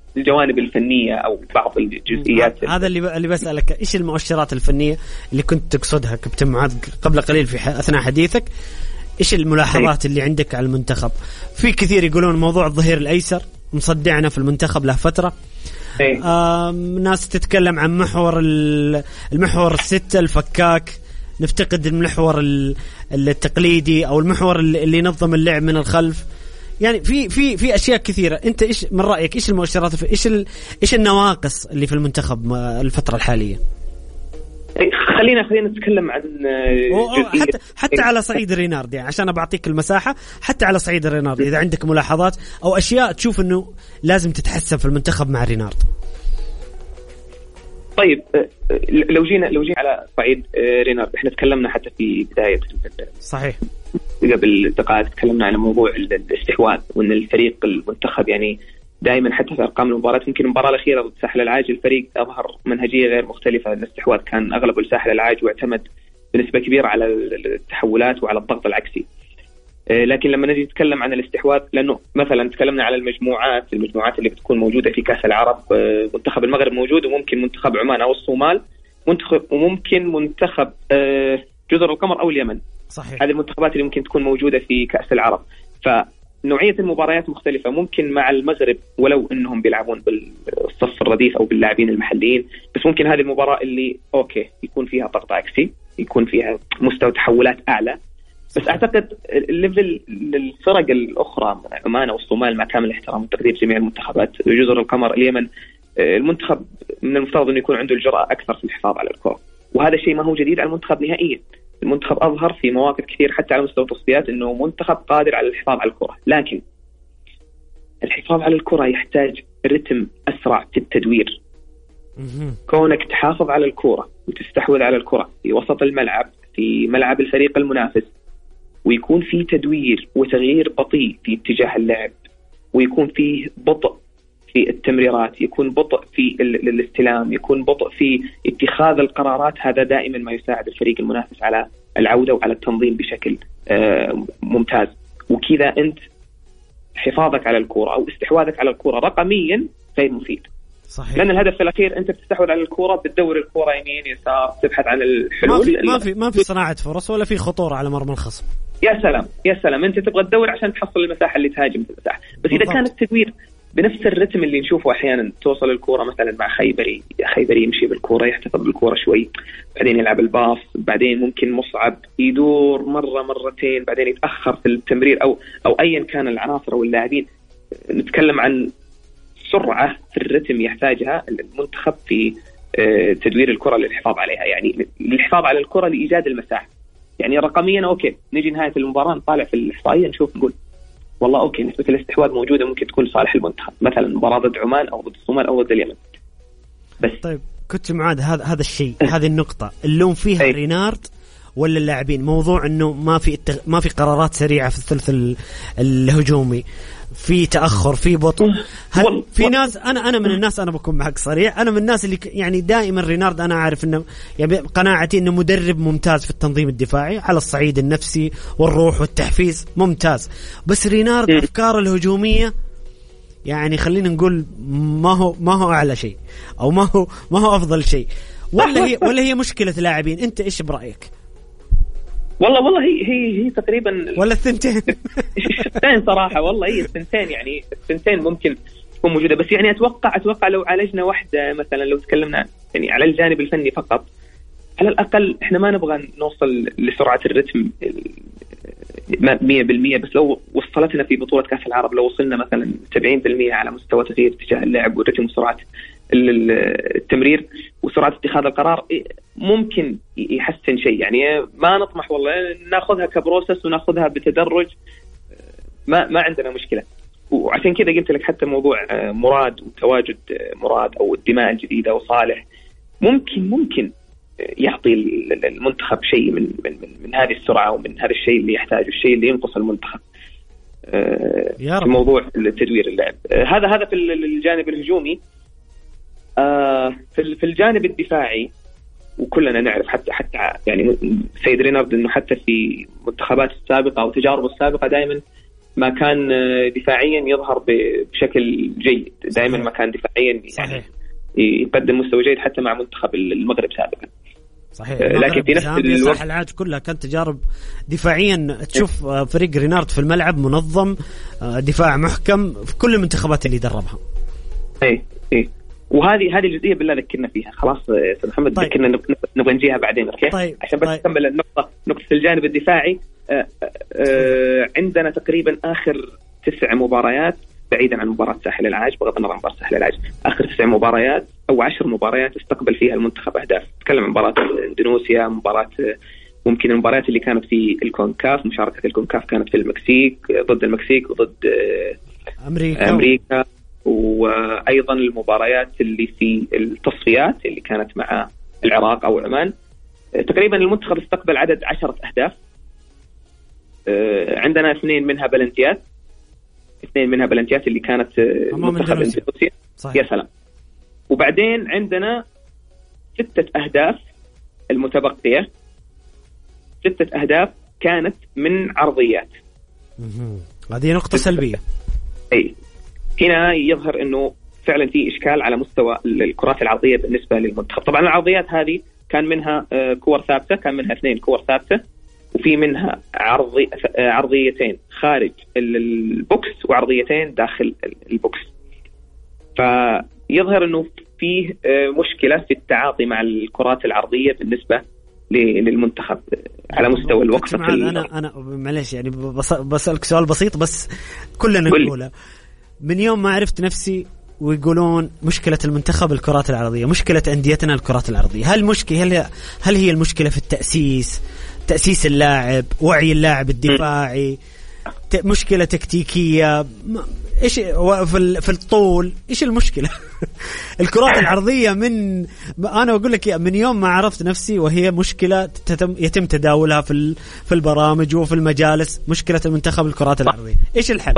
D: الجوانب الفنية أو بعض الجزئيات.
C: هذا اللي بسألك، إيش المؤشرات الفنية اللي كنت تقصدها كابتن معاذ قبل قليل في أثناء حديثك؟ إيش الملاحظات اللي عندك على المنتخب؟ في كثير يقولون موضوع الظهير الأيسر مصدعنا في المنتخب له فترة. ناس تتكلم عن المحور الستة الفكاك، نفتقد المحور التقليدي أو المحور اللي ينظم اللعب من الخلف. يعني في أشياء كثيرة. أنت إيش من رأيك؟ إيش المؤشرات؟ إيش النواقص اللي في المنتخب الفترة الحالية؟
D: خلينا نتكلم عن
C: حتى على صعيد رينارد، يعني عشان بعطيك المساحة. حتى على صعيد رينارد إذا عندك ملاحظات أو أشياء تشوف إنه لازم تتحسن في المنتخب مع رينارد.
D: طيب لو جينا على صعيد رينارد، احنا تكلمنا حتى في بداية
C: صحيح
D: قبل دقائق تكلمنا على موضوع الاستحواذ، وان الفريق المنتخب يعني دائما حتى في ارقام المباراه، يمكن المباراه الاخيره ضد ساحل العاج الفريق اظهر منهجيه غير مختلفه. الاستحواذ كان اغلبه لساحل العاج واعتمد بنسبه كبيره على التحولات وعلى الضغط العكسي. لكن لما نجي نتكلم عن الاستحواذ، لانه مثلا تكلمنا على المجموعات اللي بتكون موجوده في كاس العرب، منتخب المغرب موجود، وممكن منتخب عمان او الصومال وممكن منتخب جزر القمر او اليمن.
C: صحيح.
D: هذه المنتخبات اللي ممكن تكون موجوده في كاس العرب. فنوعيه المباريات مختلفه. ممكن مع المغرب ولو انهم بيلعبون بالصف الرديف او باللاعبين المحليين، بس ممكن هذه المباراه اللي اوكي يكون فيها ضغط عكسي، يكون فيها مستوى تحولات اعلى. بس اعتقد الليفل للفرق الاخرى من عمان والصومال، مع كامل الاحترام والتقدير جميع المنتخبات، جزر القمر، اليمن، المنتخب من المفترض انه يكون عنده الجرأة اكثر في الحفاظ على الكرة، وهذا الشيء ما هو جديد على المنتخب نهائيا. المنتخب اظهر في مواقف كثير حتى على مستوى التصفيات انه منتخب قادر على الحفاظ على الكرة، لكن الحفاظ على الكرة يحتاج رتم اسرع في التدوير. كونك تحافظ على الكرة وتستحوذ على الكرة في وسط الملعب، في ملعب الفريق المنافس، ويكون في تدوير وتغيير بطيء في اتجاه اللعب، ويكون فيه بطء في التمريرات، يكون بطء في الاستلام، يكون بطء في اتخاذ القرارات، هذا دائما ما يساعد الفريق المنافس على العودة وعلى التنظيم بشكل ممتاز. وكذا أنت حفاظك على الكرة أو استحواذك على الكرة رقميا غير مفيد.
C: صحيح.
D: لأن الهدف الأخير أنت بتستحوذ على الكرة، بتدور الكرة يمين يسار، تبحث عن الحلول.
C: ما في صناعة فرص ولا في خطورة على مرمى الخصم.
D: يا سلام أنت تبغى تدور عشان تحصل المساحة اللي تهاجم في المساحة. بس إذا كان التدوير بنفس الرتم اللي نشوفه أحيانا، توصل الكرة مثلا مع خيبري يمشي بالكرة، يحتفظ بالكرة شوي، بعدين يلعب الباص، بعدين ممكن مصعب يدور مرتين، بعدين يتأخر في التمرير أو أيا كان العناصر أو اللاعبين. نتكلم عن سرعة في الرتم يحتاجها المنتخب في تدوير الكرة للحفاظ عليها، يعني للحفاظ على الكرة لإيجاد المساحة. يعني رقميا أوكي، نيجي نهاية المباراة نطالع في الإحصائية نشوف نقول والله أوكي نسبة الاستحواذ موجودة، ممكن تكون صالح المنتخب، مثلا مباراة ضد عمان أو ضد الصومال أو ضد اليمن. بس
C: طيب كنت معاد هذا الشيء هذه النقطة اللوم فيها رينارد ولا اللاعبين؟ موضوع إنه ما في قرارات سريعة في الثلث الهجومي، في تأخر، في بطء. في ناس أنا من الناس، أنا بكون معك صريح، أنا من الناس اللي يعني دائما رينارد أنا عارف إنه يعني قناعتي إنه مدرب ممتاز في التنظيم الدفاعي على الصعيد النفسي والروح والتحفيز، ممتاز. بس رينارد أفكار الهجومية يعني خلينا نقول ما هو أعلى شيء أو ما هو أفضل شيء، ولا هي مشكلة لاعبين. أنت إيش برأيك؟
D: والله هي تقريبا
C: ولا الثنتين
D: صراحة. والله هي الثنتين، يعني الثنتين ممكن تكون موجودة، بس يعني أتوقع لو عالجنا واحدة مثلا، لو تكلمنا يعني على الجانب الفني فقط، على الأقل إحنا ما نبغى نوصل لسرعة الرتم 100%، بس لو وصلتنا في بطولة كأس العرب، لو وصلنا مثلا 70% على مستوى تغيير اتجاه اللعب والرتم وسرعة التمرير وسرعة اتخاذ القرار، ممكن يحسن شيء. يعني ما نطمح والله ناخذها كبروسس وناخذها بتدرج، ما عندنا مشكلة. وعشان كذا قلت لك حتى موضوع مراد وتواجد مراد أو الدماء الجديدة وصالح ممكن يعطي المنتخب شيء من هذه السرعة ومن هذا الشيء اللي يحتاجه، الشيء اللي ينقص المنتخب في موضوع التدوير اللعب. هذا في الجانب الهجومي. في الجانب الدفاعي، وكلنا نعرف حتى يعني سيد رينارد انه حتى في منتخبات السابقة او تجاربه السابقة دائما ما كان دفاعيا يظهر بشكل جيد، دائما ما كان دفاعيا يعني يقدم مستوى جيد حتى مع منتخب المغرب سابقا.
C: صحيح.
D: لكن في نفس الوقت
C: العاج كلها كانت تجارب دفاعيا، تشوف فريق رينارد في الملعب منظم، دفاع محكم في كل المنتخبات اللي دربها.
D: اي وهذه الجزئيه بالله ذكرنا فيها خلاص استاذ محمد.
C: طيب.
D: ذكرنا نبغى نجيها بعدين اوكي.
C: طيب.
D: عشان بس نكمل نقطه الجانب الدفاعي. عندنا تقريبا اخر 9 مباريات بعيدا عن مباراه ساحل العاج، بغض النظر عن مباراه ساحل العاج، اخر 9 مباريات او 10 مباريات استقبل فيها المنتخب اهداف. نتكلم عن مباراه اندونيسيا، مباراه ممكن المباريات اللي كانت في الكونكاف، مشاركه الكونكاف كانت في المكسيك ضد المكسيك وضد امريكا وايضا المباريات اللي في التصفيات اللي كانت مع العراق او عمان. تقريبا المنتخب استقبل عدد 10 اهداف. عندنا 2 منها بلنتيات اللي كانت منتخب اندونيسيا. يا سلام. وبعدين عندنا 6 أهداف المتبقية، 6 أهداف كانت من عرضيات.
C: هذه نقطة سلبية.
D: أي هنا يظهر أنه فعلا في إشكال على مستوى الكرات العرضية بالنسبة للمنتخب. طبعا العرضيات هذه كان منها كور ثابتة، كان منها 2 كور ثابتة، وفي منها عرضيتين خارج البوكس وعرضيتين داخل البوكس. فيظهر أنه فيه مشكلة في التعاطي مع الكرات العرضية بالنسبة للمنتخب على مستوى الوقفة.
C: أنا معلش يعني بسألك سؤال بسيط بس كلنا نقوله. من يوم ما عرفت نفسي ويقولون مشكلة المنتخب الكرات العرضية، مشكلة أنديتنا الكرات العرضية، هل هي المشكلة في تأسيس اللاعب، وعي اللاعب الدفاعي، مشكلة تكتيكية، إيش في الطول؟ إيش المشكلة؟ الكرات العرضية أنا أقول لك من يوم ما عرفت نفسي وهي مشكلة يتم تداولها في البرامج وفي المجالس، مشكلة المنتخب الكرات العرضية. إيش الحل؟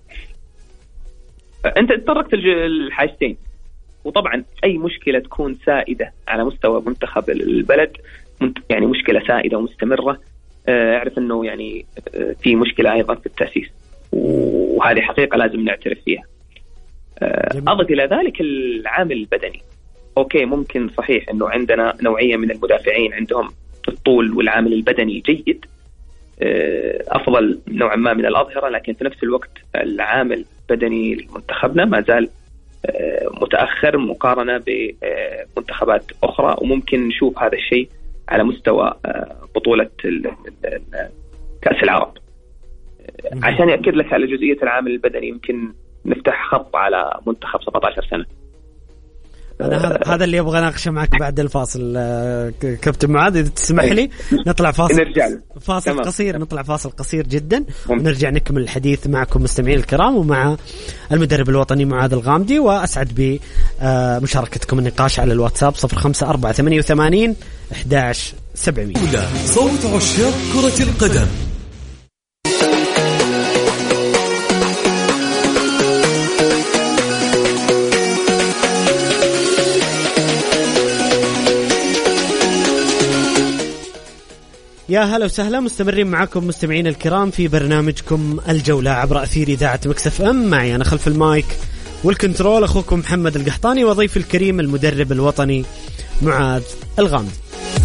D: أنت تطرقت الحاجتين، وطبعا أي مشكلة تكون سائدة على مستوى منتخب البلد يعني مشكلة سائدة ومستمرة، أعرف أنه يعني في مشكلة أيضا في التأسيس، وهذه حقيقة لازم نعترف فيها. أضف إلى ذلك العامل البدني. أوكي ممكن صحيح أنه عندنا نوعية من المدافعين عندهم الطول والعامل البدني جيد، أفضل نوعا ما من الأظهرة، لكن في نفس الوقت العامل البدني لمنتخبنا ما زال متأخر مقارنة بمنتخبات أخرى، وممكن نشوف هذا الشيء على مستوى بطولة كأس العرب. عشان يأكد لك على جزئية العامل البدني يمكن نفتح خط على منتخب 17 سنة.
C: أنا هذا اللي أبغى أناقشه معك بعد الفاصل كابتن معاذ، إذا تسمح لي نطلع فاصل قصير، نطلع فاصل قصير جدا ونرجع نكمل الحديث معكم مستمعين الكرام ومع المدرب الوطني معاذ الغامدي. وأسعد بمشاركتكم النقاش على الواتساب 054881 11700.
B: صوت عشاق كرة القدم.
C: يا هلا وسهلا، مستمرين معكم مستمعين الكرام في برنامجكم الجولة عبر أثير إذاعة مكس اف ام. معي أنا خلف المايك والكنترول أخوكم محمد القحطاني، وضيف الكريم المدرب الوطني معاذ الغامدي.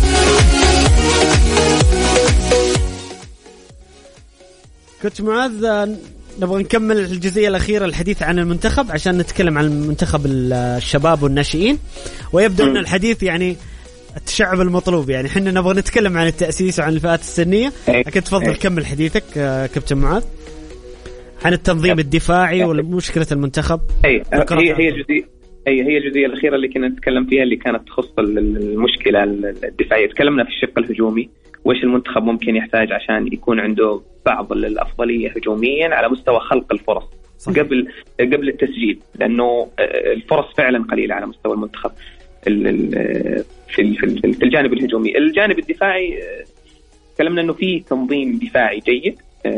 C: كنت معاذ نبغى نكمل الجزئية الأخيرة الحديث عن المنتخب عشان نتكلم عن منتخب الشباب والناشئين، ويبدأ من الحديث يعني التشعب المطلوب، يعني حنا نبغى نتكلم عن التأسيس وعن الفئات السنية. لكن تفضل كمل حديثك كابتن معاذ عن التنظيم الدفاعي ومشكلة المنتخب.
D: هي الجزئية الأخيرة اللي كنا نتكلم فيها اللي كانت تخص المشكلة الدفاعية. تكلمنا في الشق الهجومي وإيش المنتخب ممكن يحتاج عشان يكون عنده بعض الأفضلية هجوميا على مستوى خلق الفرص قبل التسجيل، لأنه الفرص فعلا قليلة على مستوى المنتخب في الجانب الهجومي. الجانب الدفاعي تكلمنا انه في تنظيم دفاعي جيد.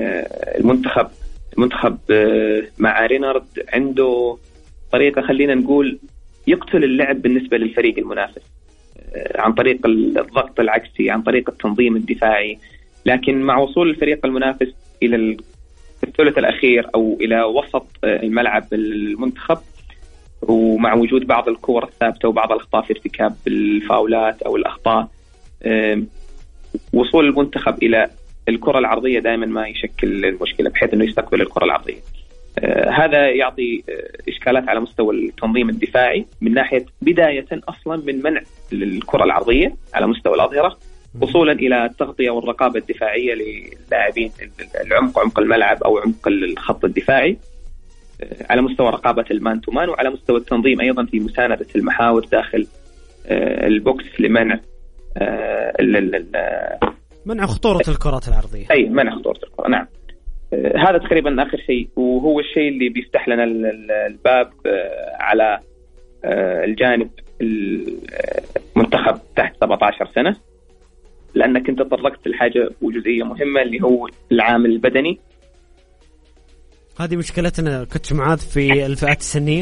D: المنتخب مع رينارد عنده طريقة خلينا نقول يقتل اللعب بالنسبة للفريق المنافس عن طريق الضغط العكسي، عن طريق التنظيم الدفاعي. لكن مع وصول الفريق المنافس إلى الثلث الأخير أو إلى وسط الملعب المنتخب، ومع وجود بعض الكور الثابتة وبعض الأخطاء في ارتكاب الفاولات أو الأخطاء، وصول المنتخب إلى الكرة العرضية دائما ما يشكل المشكلة بحيث أنه يستقبل الكرة العرضية. هذا يعطي إشكالات على مستوى التنظيم الدفاعي من ناحية بداية أصلا من منع الكرة العرضية على مستوى الأظهرة، وصولا إلى التغطية والرقابة الدفاعية للاعبين العمق، عمق الملعب أو عمق الخط الدفاعي، على مستوى رقابة المان تو مان، وعلى مستوى التنظيم أيضا في مساندة المحاور داخل البوكس لمنع
C: منع خطورة الكرات العرضية.
D: أي منع خطورة الكرة، نعم. هذا تقريبا آخر شيء، وهو الشيء اللي بيفتح لنا الباب على الجانب المنتخب تحت 17 سنة، لأنك أنت تطرقت لحاجة وجزئية مهمة اللي هو العامل البدني.
C: هذه مشكلتنا كوتش معاذ في الفئات السنية.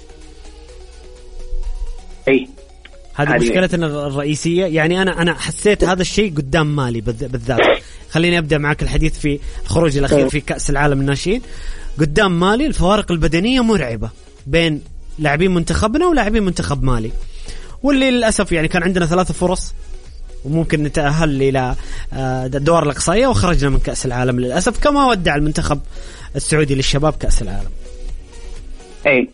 D: أي
C: هذه مشكلتنا الرئيسية. يعني أنا حسيت هذا الشيء قدام مالي بالذات. خليني أبدأ معك الحديث في الخروج الأخير في كأس العالم الناشئين. قدام مالي الفوارق البدنية مرعبة بين لاعبين منتخبنا ولاعبين منتخب مالي، واللي للأسف يعني كان عندنا 3 فرص وممكن نتأهل إلى الدور الإقصائية وخرجنا من كأس العالم للأسف، كما ودع المنتخب السعودي للشباب كأس العالم.
D: أي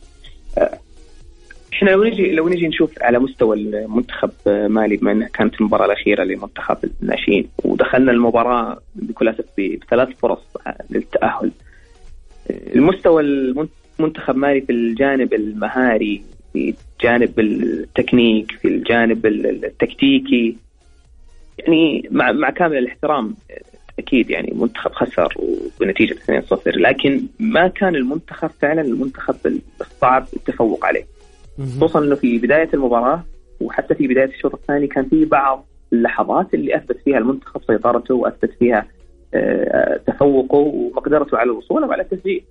D: إحنا لو نجي نشوف على مستوى المنتخب مالي، بما أنها كانت المباراة الأخيرة لمنتخب الناشئين ودخلنا المباراة بكل أسف ب3 فرص للتأهل. المستوى المنتخب مالي في الجانب المهاري، في الجانب التكنيك، في الجانب التكتيكي، يعني مع كامل الاحترام أكيد يعني منتخب خسر بنتيجة 2-0، لكن ما كان المنتخب فعلا المنتخب الصعب التفوق عليه، خصوصا أنه في بداية المباراة وحتى في بداية الشوط الثاني كان في بعض اللحظات اللي أثبت فيها المنتخب سيطرته وأثبت فيها تفوقه ومقدرته على الوصول وعلى التسجيل.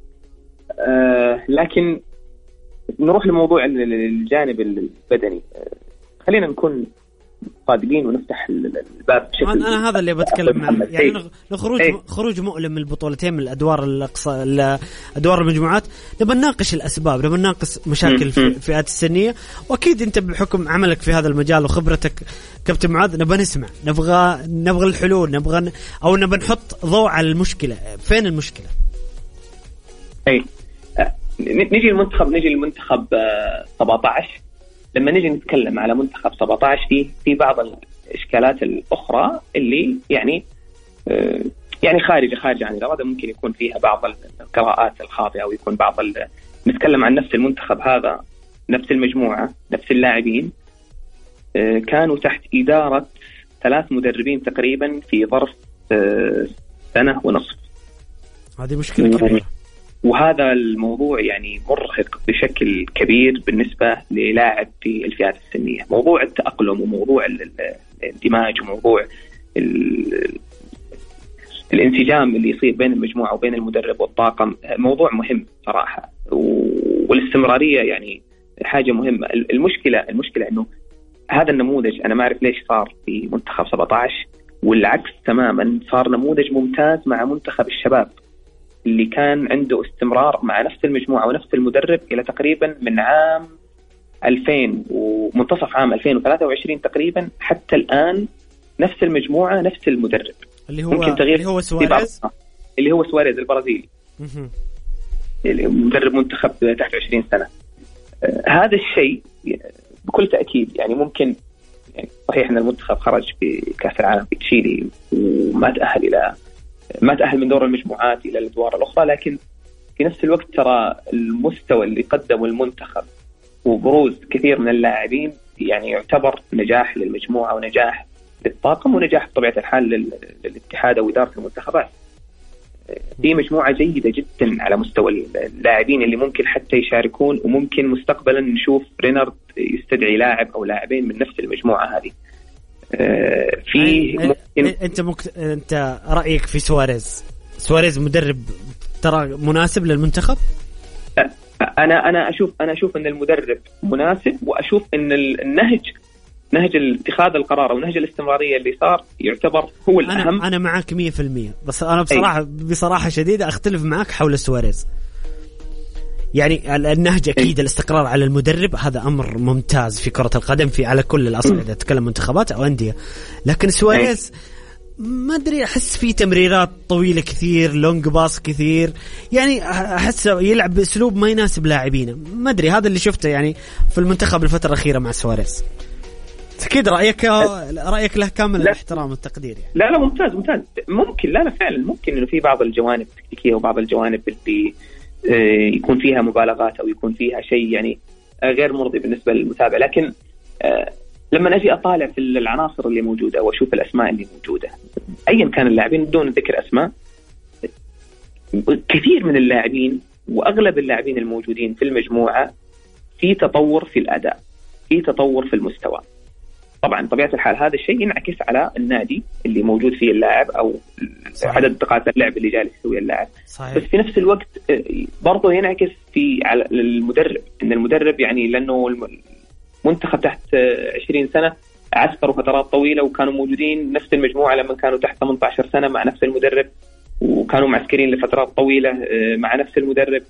D: لكن نروح لموضوع الجانب البدني. خلينا نكون صادقين ونفتح الباب بشكل.
C: أنا هذا اللي بتكلم عنه، يعني خروج مؤلم من البطولتين من الأدوار المجموعات. نبى نناقش الأسباب، نبى نناقش مشاكل في الفئات السنية، وأكيد أنت بحكم عملك في هذا المجال وخبرتك كابتن معاذ نبى نسمع، نبغى الحلول، نبغى نحط ضوء على المشكلة. فين المشكلة؟
D: أي نجي المنتخب 17. لما نجي نتكلم على منتخب 17 في بعض الإشكالات الأخرى اللي يعني خارجة عن الإرادة، ممكن يكون فيها بعض القراءات الخاطئة، أو يكون نتكلم عن نفس المنتخب هذا، نفس المجموعة، نفس اللاعبين، كانوا تحت إدارة 3 مدربين تقريبا في ظرف 1.5 سنة.
C: هذه مشكلة كبيرة،
D: وهذا الموضوع يعني مرهق بشكل كبير بالنسبة للاعب في الفئات السنية. موضوع التأقلم وموضوع الاندماج وموضوع الانسجام اللي يصير بين المجموعة وبين المدرب والطاقم موضوع مهم صراحة، والاستمرارية يعني حاجة مهمة. المشكلة إنه هذا النموذج أنا ما أعرف ليش صار في منتخب 17، والعكس تماما صار نموذج ممتاز مع منتخب الشباب اللي كان عنده استمرار مع نفس المجموعة ونفس المدرب إلى تقريبا من عام 2000 ومنتصف عام 2023 تقريبا حتى الآن، نفس المجموعة نفس المدرب.
C: اللي هو
D: سواريز البرازيلي، مدرب منتخب تحت 20 سنة. هذا الشيء بكل تأكيد يعني ممكن، يعني صحيح أن المنتخب خرج في كأس العالم في تشيلي وما تأهل من دور المجموعات إلى الأدوار الأخرى، لكن في نفس الوقت ترى المستوى اللي قدمه المنتخب وبروز كثير من اللاعبين يعني يعتبر نجاح للمجموعة ونجاح للطاقم ونجاح بطبيعة الحال للاتحاد وإدارة المنتخبات. دي مجموعة جيدة جدا على مستوى اللاعبين اللي ممكن حتى يشاركون، وممكن مستقبلا نشوف رينارد يستدعي لاعب أو لاعبين من نفس المجموعة هذه.
C: انت رأيك في سواريز مدرب ترى مناسب للمنتخب؟
D: انا اشوف ان المدرب مناسب، واشوف ان النهج نهج اتخاذ القرار أو نهج الاستمرارية اللي صار يعتبر هو الأهم.
C: أنا معك 100%، بس أنا بصراحة شديدة أختلف معك حول سواريز. يعني النهج أكيد الاستقرار على المدرب هذا أمر ممتاز في كرة القدم في على كل الأصعدة، تتكلم منتخبات أو أندية. لكن سواريز ما أدري، أحس فيه تمريرات طويلة كثير، لونج باص كثير، يعني أحس يلعب بأسلوب ما يناسب لاعبينه. ما أدري، هذا اللي شفته يعني في المنتخب الفترة الأخيرة مع سواريز. أكيد رأيك له كامل الاحترام والتقدير يعني.
D: لا ممتاز ممكن، لا فعلا ممكن إنه في بعض الجوانب التكتيكية وبعض الجوانب اللي يكون فيها مبالغات أو يكون فيها شيء يعني غير مرضي بالنسبة للمتابع. لكن لما أجي أطالع في العناصر اللي موجودة وأشوف الأسماء اللي موجودة أيا كان اللاعبين بدون ذكر أسماء، كثير من اللاعبين وأغلب اللاعبين الموجودين في المجموعة في تطور في الأداء، في تطور في المستوى. طبعا طبيعة الحال هذا الشيء ينعكس على النادي اللي موجود فيه اللاعب أو صحيح. عدد دقائق اللعب اللي جالس يسوي اللاعب. بس في نفس الوقت برضه ينعكس على المدرب، إن المدرب يعني لأنه منتخب تحت 20 سنة عسكروا فترات طويلة وكانوا موجودين نفس المجموعة لما كانوا تحت 18 سنة مع نفس المدرب، وكانوا معسكرين لفترات طويلة مع نفس المدرب.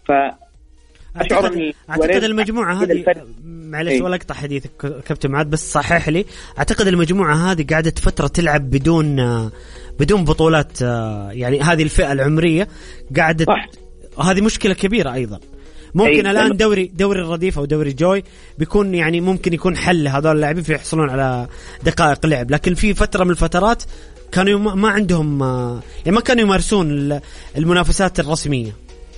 C: أعتقد المجموعة هذه، معلش ولا أقطع حديثك كابتن معاد، بس صحيح لي، أعتقد المجموعة هذه قاعدة فترة تلعب بدون بطولات، يعني هذه الفئة العمرية قاعدة، هذه مشكلة كبيرة أيضا. ممكن الآن دوري الرديف أو دوري جوي بيكون يعني ممكن يكون حل هذول اللاعبين في يحصلون على دقائق لعب، لكن في فترة من الفترات كانوا ما عندهم، يعني ما كانوا يمارسون المنافسات الرسمية.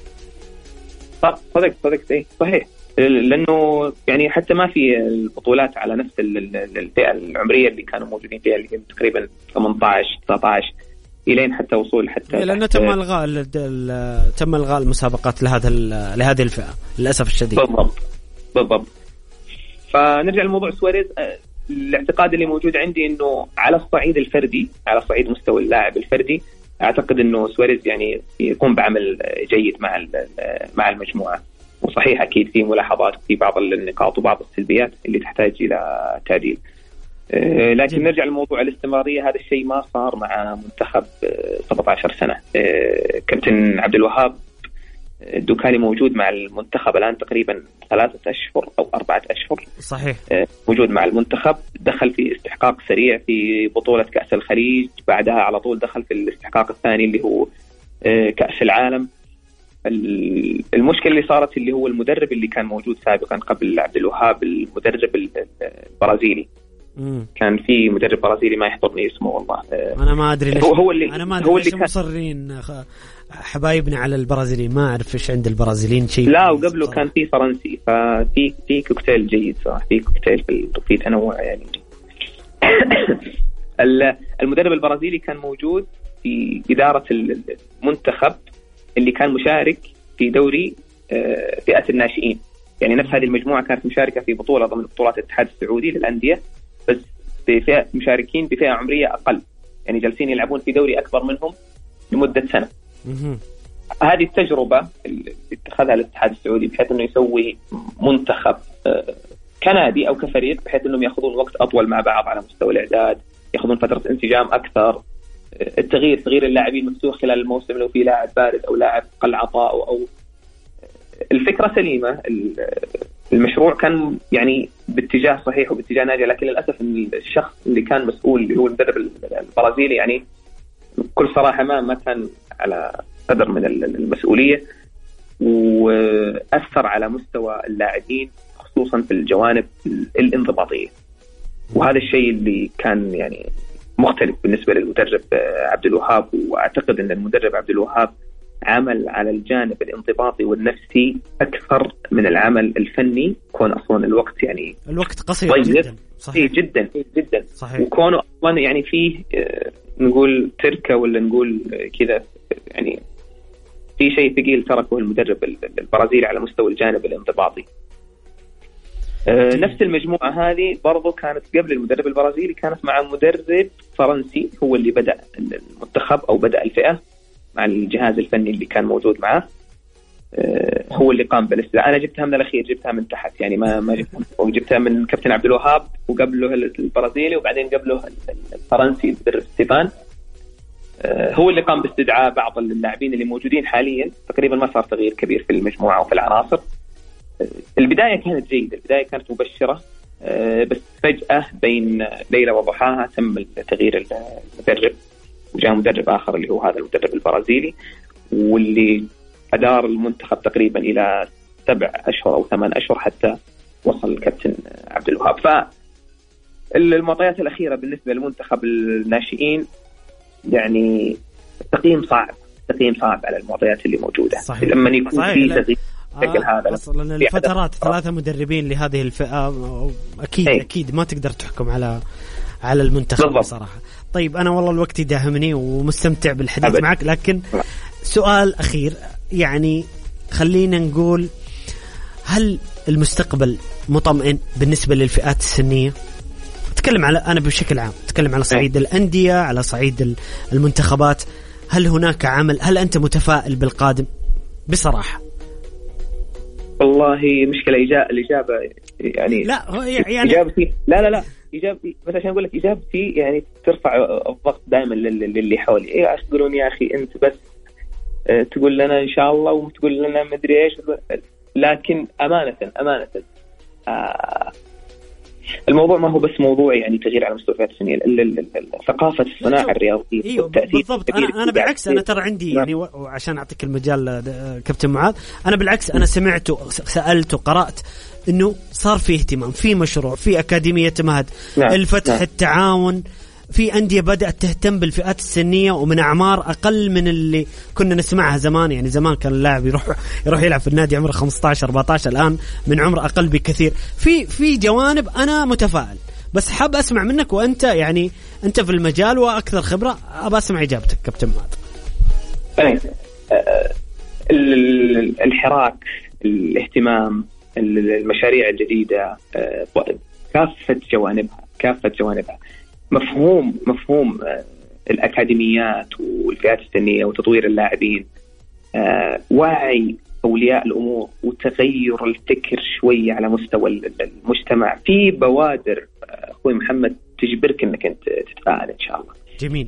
D: صدقت صحيح، لأنه يعني حتى ما في البطولات على نفس الفئة العمرية اللي كانوا موجودين فيها، اللي تقريبا 18-19 إلين حتى وصول حتى
C: لأنه تم إلغاء المسابقات لهذه الفئة للأسف الشديد.
D: بالضبط. فنرجع لموضوع سواريز. الاعتقاد اللي موجود عندي إنه على الصعيد الفردي، على صعيد مستوى اللاعب الفردي، أعتقد إنه سواريز يعني يقوم بعمل جيد مع المجموعة. وصحيح أكيد في ملاحظات في بعض النقاط وبعض السلبيات اللي تحتاج إلى تعديل. لكن نرجع لموضوع الاستمرارية، هذا الشيء ما صار مع منتخب 17 سنة. كابتن عبد الوهاب الدوكالي موجود مع المنتخب الآن تقريبا 3 أشهر أو 4 أشهر.
C: صحيح.
D: موجود مع المنتخب، دخل في استحقاق سريع في بطولة كأس الخليج، بعدها على طول دخل في الاستحقاق الثاني اللي هو كأس العالم. المشكلة اللي صارت اللي هو المدرب اللي كان موجود سابقا قبل عبد الوهاب، المدرب البرازيلي. كان في مدرب برازيلي ما يحضرني اسمه والله.
C: أنا ما أدري ليش أنا ما أدري ليش
D: كان
C: مصرين حبايبنا على البرازيليين. ما أعرف إيش عند البرازيليين شيء.
D: لا، وقبله كان في فرنسي، ففي كوكتيل جيد صراحة، في كوكتيل في تنوع يعني. المدرب البرازيلي كان موجود في إدارة المنتخب اللي كان مشارك في دوري فئة الناشئين، يعني نفس هذه المجموعة كانت مشاركة في بطولة ضمن بطولات الاتحاد السعودي للأندية، بس بفئة مشاركين بفئة عمرية أقل، يعني جالسين يلعبون في دوري أكبر منهم لمدة سنة. هذه التجربة اللي اتخذها الاتحاد السعودي بحيث أنه يسوي منتخب كنادي أو كفريق، بحيث أنهم يأخذون وقت أطول مع بعض على مستوى الإعداد، يأخذون فترة انسجام أكثر، تغيير اللاعبين مفتوح خلال الموسم لو في لاعب بارد أو لاعب قل عطاء أو الفكرة سليمة. المشروع كان يعني باتجاه صحيح وباتجاه ناجح، لكن للأسف إن الشخص اللي كان مسؤول اللي هو المدرب البرازيلي يعني بكل صراحة ما كان على قدر من المسؤولية، وأثر على مستوى اللاعبين خصوصا في الجوانب الانضباطية. وهذا الشيء اللي كان يعني مختلف بالنسبة للمدرب عبد الوهاب. وأعتقد أن المدرب عبد الوهاب عمل على الجانب الانضباطي والنفسي أكثر من العمل الفني، كون أصلا الوقت
C: قصير جدا.
D: صحيح. جدا
C: صحيح.
D: وكونه أصلا يعني فيه نقول تركة ولا نقول كذا، يعني في شيء ثقيل تركه المدرب البرازيلي على مستوى الجانب الانضباطي. نفس المجموعة هذه برضو كانت قبل المدرب البرازيلي، كانت مع مدرب فرنسي هو اللي بدأ المنتخب أو بدأ الفئة مع الجهاز الفني اللي كان موجود معه. هو اللي قام بالاستدعاء. أنا جبتها من الأخير، جبتها من تحت يعني ما جبتها من فوق، جبتها من كابتن عبد الوهاب وقبله البرازيلي وبعدين قبله الفرنسي المدرب ستيفان. هو اللي قام باستدعاء بعض اللاعبين اللي موجودين حاليا. تقريبا ما صار تغيير كبير في المجموعة وفي العناصر. البداية كانت جيدة، البداية كانت مبشرة، بس فجأة بين ليلة وضحاها تم تغيير المدرب وجاء مدرب آخر اللي هو هذا المدرب البرازيلي، واللي أدار المنتخب تقريبا إلى 7 أشهر أو 8 أشهر حتى وصل الكابتن عبد الوهاب. فالمعطيات الأخيرة بالنسبة للمنتخب الناشئين يعني التقييم صعب على المعطيات اللي موجودة.
C: صحيح.
D: لما يكون في تغيير هذا
C: أصلا الفترات 3 مدربين لهذه الفئة أكيد ما تقدر تحكم على المنتخب بالضبط. بصراحة. طيب أنا والله الوقت يداهمني ومستمتع بالحديث معك، لكن سؤال أخير يعني خلينا نقول، هل المستقبل مطمئن بالنسبة للفئات السنية؟ أتكلم أنا بشكل عام، أتكلم على صعيد الأندية، على صعيد المنتخبات. هل هناك عمل؟ هل أنت متفائل بالقادم بصراحة؟
D: والله مشكلة الإجابة يعني إجابتي لا إجابتي بس عشان أقول لك إجابتي يعني ترفع الضغط دائما للي حولي. إيه يقولون يا أخي أنت بس تقول لنا إن شاء الله وتقول لنا مدري إيش، لكن أمانة الموضوع ما هو بس موضوع يعني تغيير على مستوى السنية، ثقافة الصناعة الرياضية والتأثير.
C: بالضبط. أنا بالعكس، أنا ترى عندي يعني وعشان أعطيك المجال كابتن معاذ، أنا بالعكس أنا سمعت سألت وقرأت إنه صار في اهتمام في مشروع في أكاديمية مهد، الفتح التعاون في أندية بدأت تهتم بالفئات السنية ومن أعمار أقل من اللي كنا نسمعها زمان. يعني زمان كان اللاعب يروح يلعب في النادي عمره 15-14، الآن من عمر أقل بكثير. في جوانب أنا متفائل، بس حاب أسمع منك، وأنت يعني أنت في المجال وأكثر خبرة، أبى أسمع إجابتك كابتن مات.
D: الحراك، الاهتمام، المشاريع الجديدة، كافة جوانبها، مفهوم الأكاديميات والفئات السنية وتطوير اللاعبين، وعي أولياء الأمور وتغير الفكر شوي على مستوى المجتمع. في بوادر أخوي محمد تجبرك أنك أنت تتفاعل إن شاء الله.
C: جميل.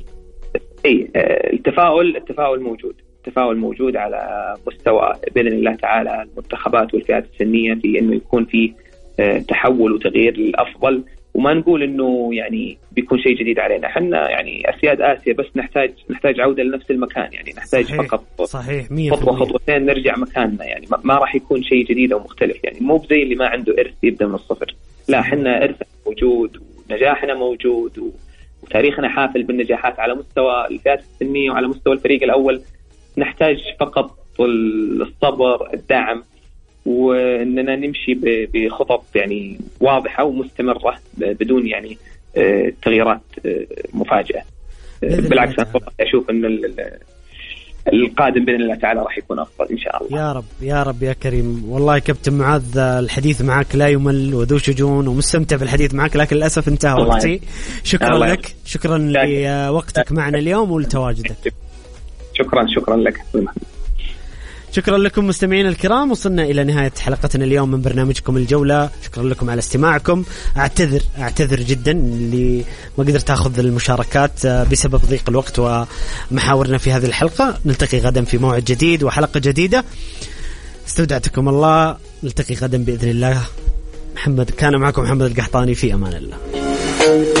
D: التفاؤل موجود على مستوى بإذن الله تعالى المنتخبات والفئات السنية، في أنه يكون في تحول وتغيير للأفضل. وما نقول إنه يعني بيكون شيء جديد علينا، حنا يعني أسياد آسيا، بس نحتاج عودة لنفس المكان. يعني نحتاج فقط خطوتين نرجع مكاننا. يعني ما راح يكون شيء جديد أو مختلف. يعني مو بزي اللي ما عنده إرث يبدأ من الصفر، لا حنا إرث موجود ونجاحنا موجود وتاريخنا حافل بالنجاحات على مستوى الفئات السنية وعلى مستوى الفريق الأول. نحتاج فقط الصبر، الدعم، وأننا نمشي بخطط يعني واضحة ومستمرة بدون يعني تغييرات مفاجئة. بالعكس أنا أشوف أن القادم بإذن الله تعالى راح يكون أفضل إن شاء الله.
C: يا رب يا كريم. والله كابتن معاذ الحديث معك لا يمل وذو شجون ومستمتع بالحديث معك، لكن للأسف انتهى وقتي. شكرا لك، شكرا لوقتك معنا اليوم ولتواجدك.
D: شكرا لك.
C: شكرا لكم مستمعين الكرام، وصلنا إلى نهاية حلقتنا اليوم من برنامجكم الجولة. شكرا لكم على استماعكم. أعتذر جدا اللي ما قدرت أخذ المشاركات بسبب ضيق الوقت ومحاورنا في هذه الحلقة. نلتقي غدا في موعد جديد وحلقة جديدة. استودعتكم الله، نلتقي غدا بإذن الله. كان معكم محمد القحطاني، في أمان الله.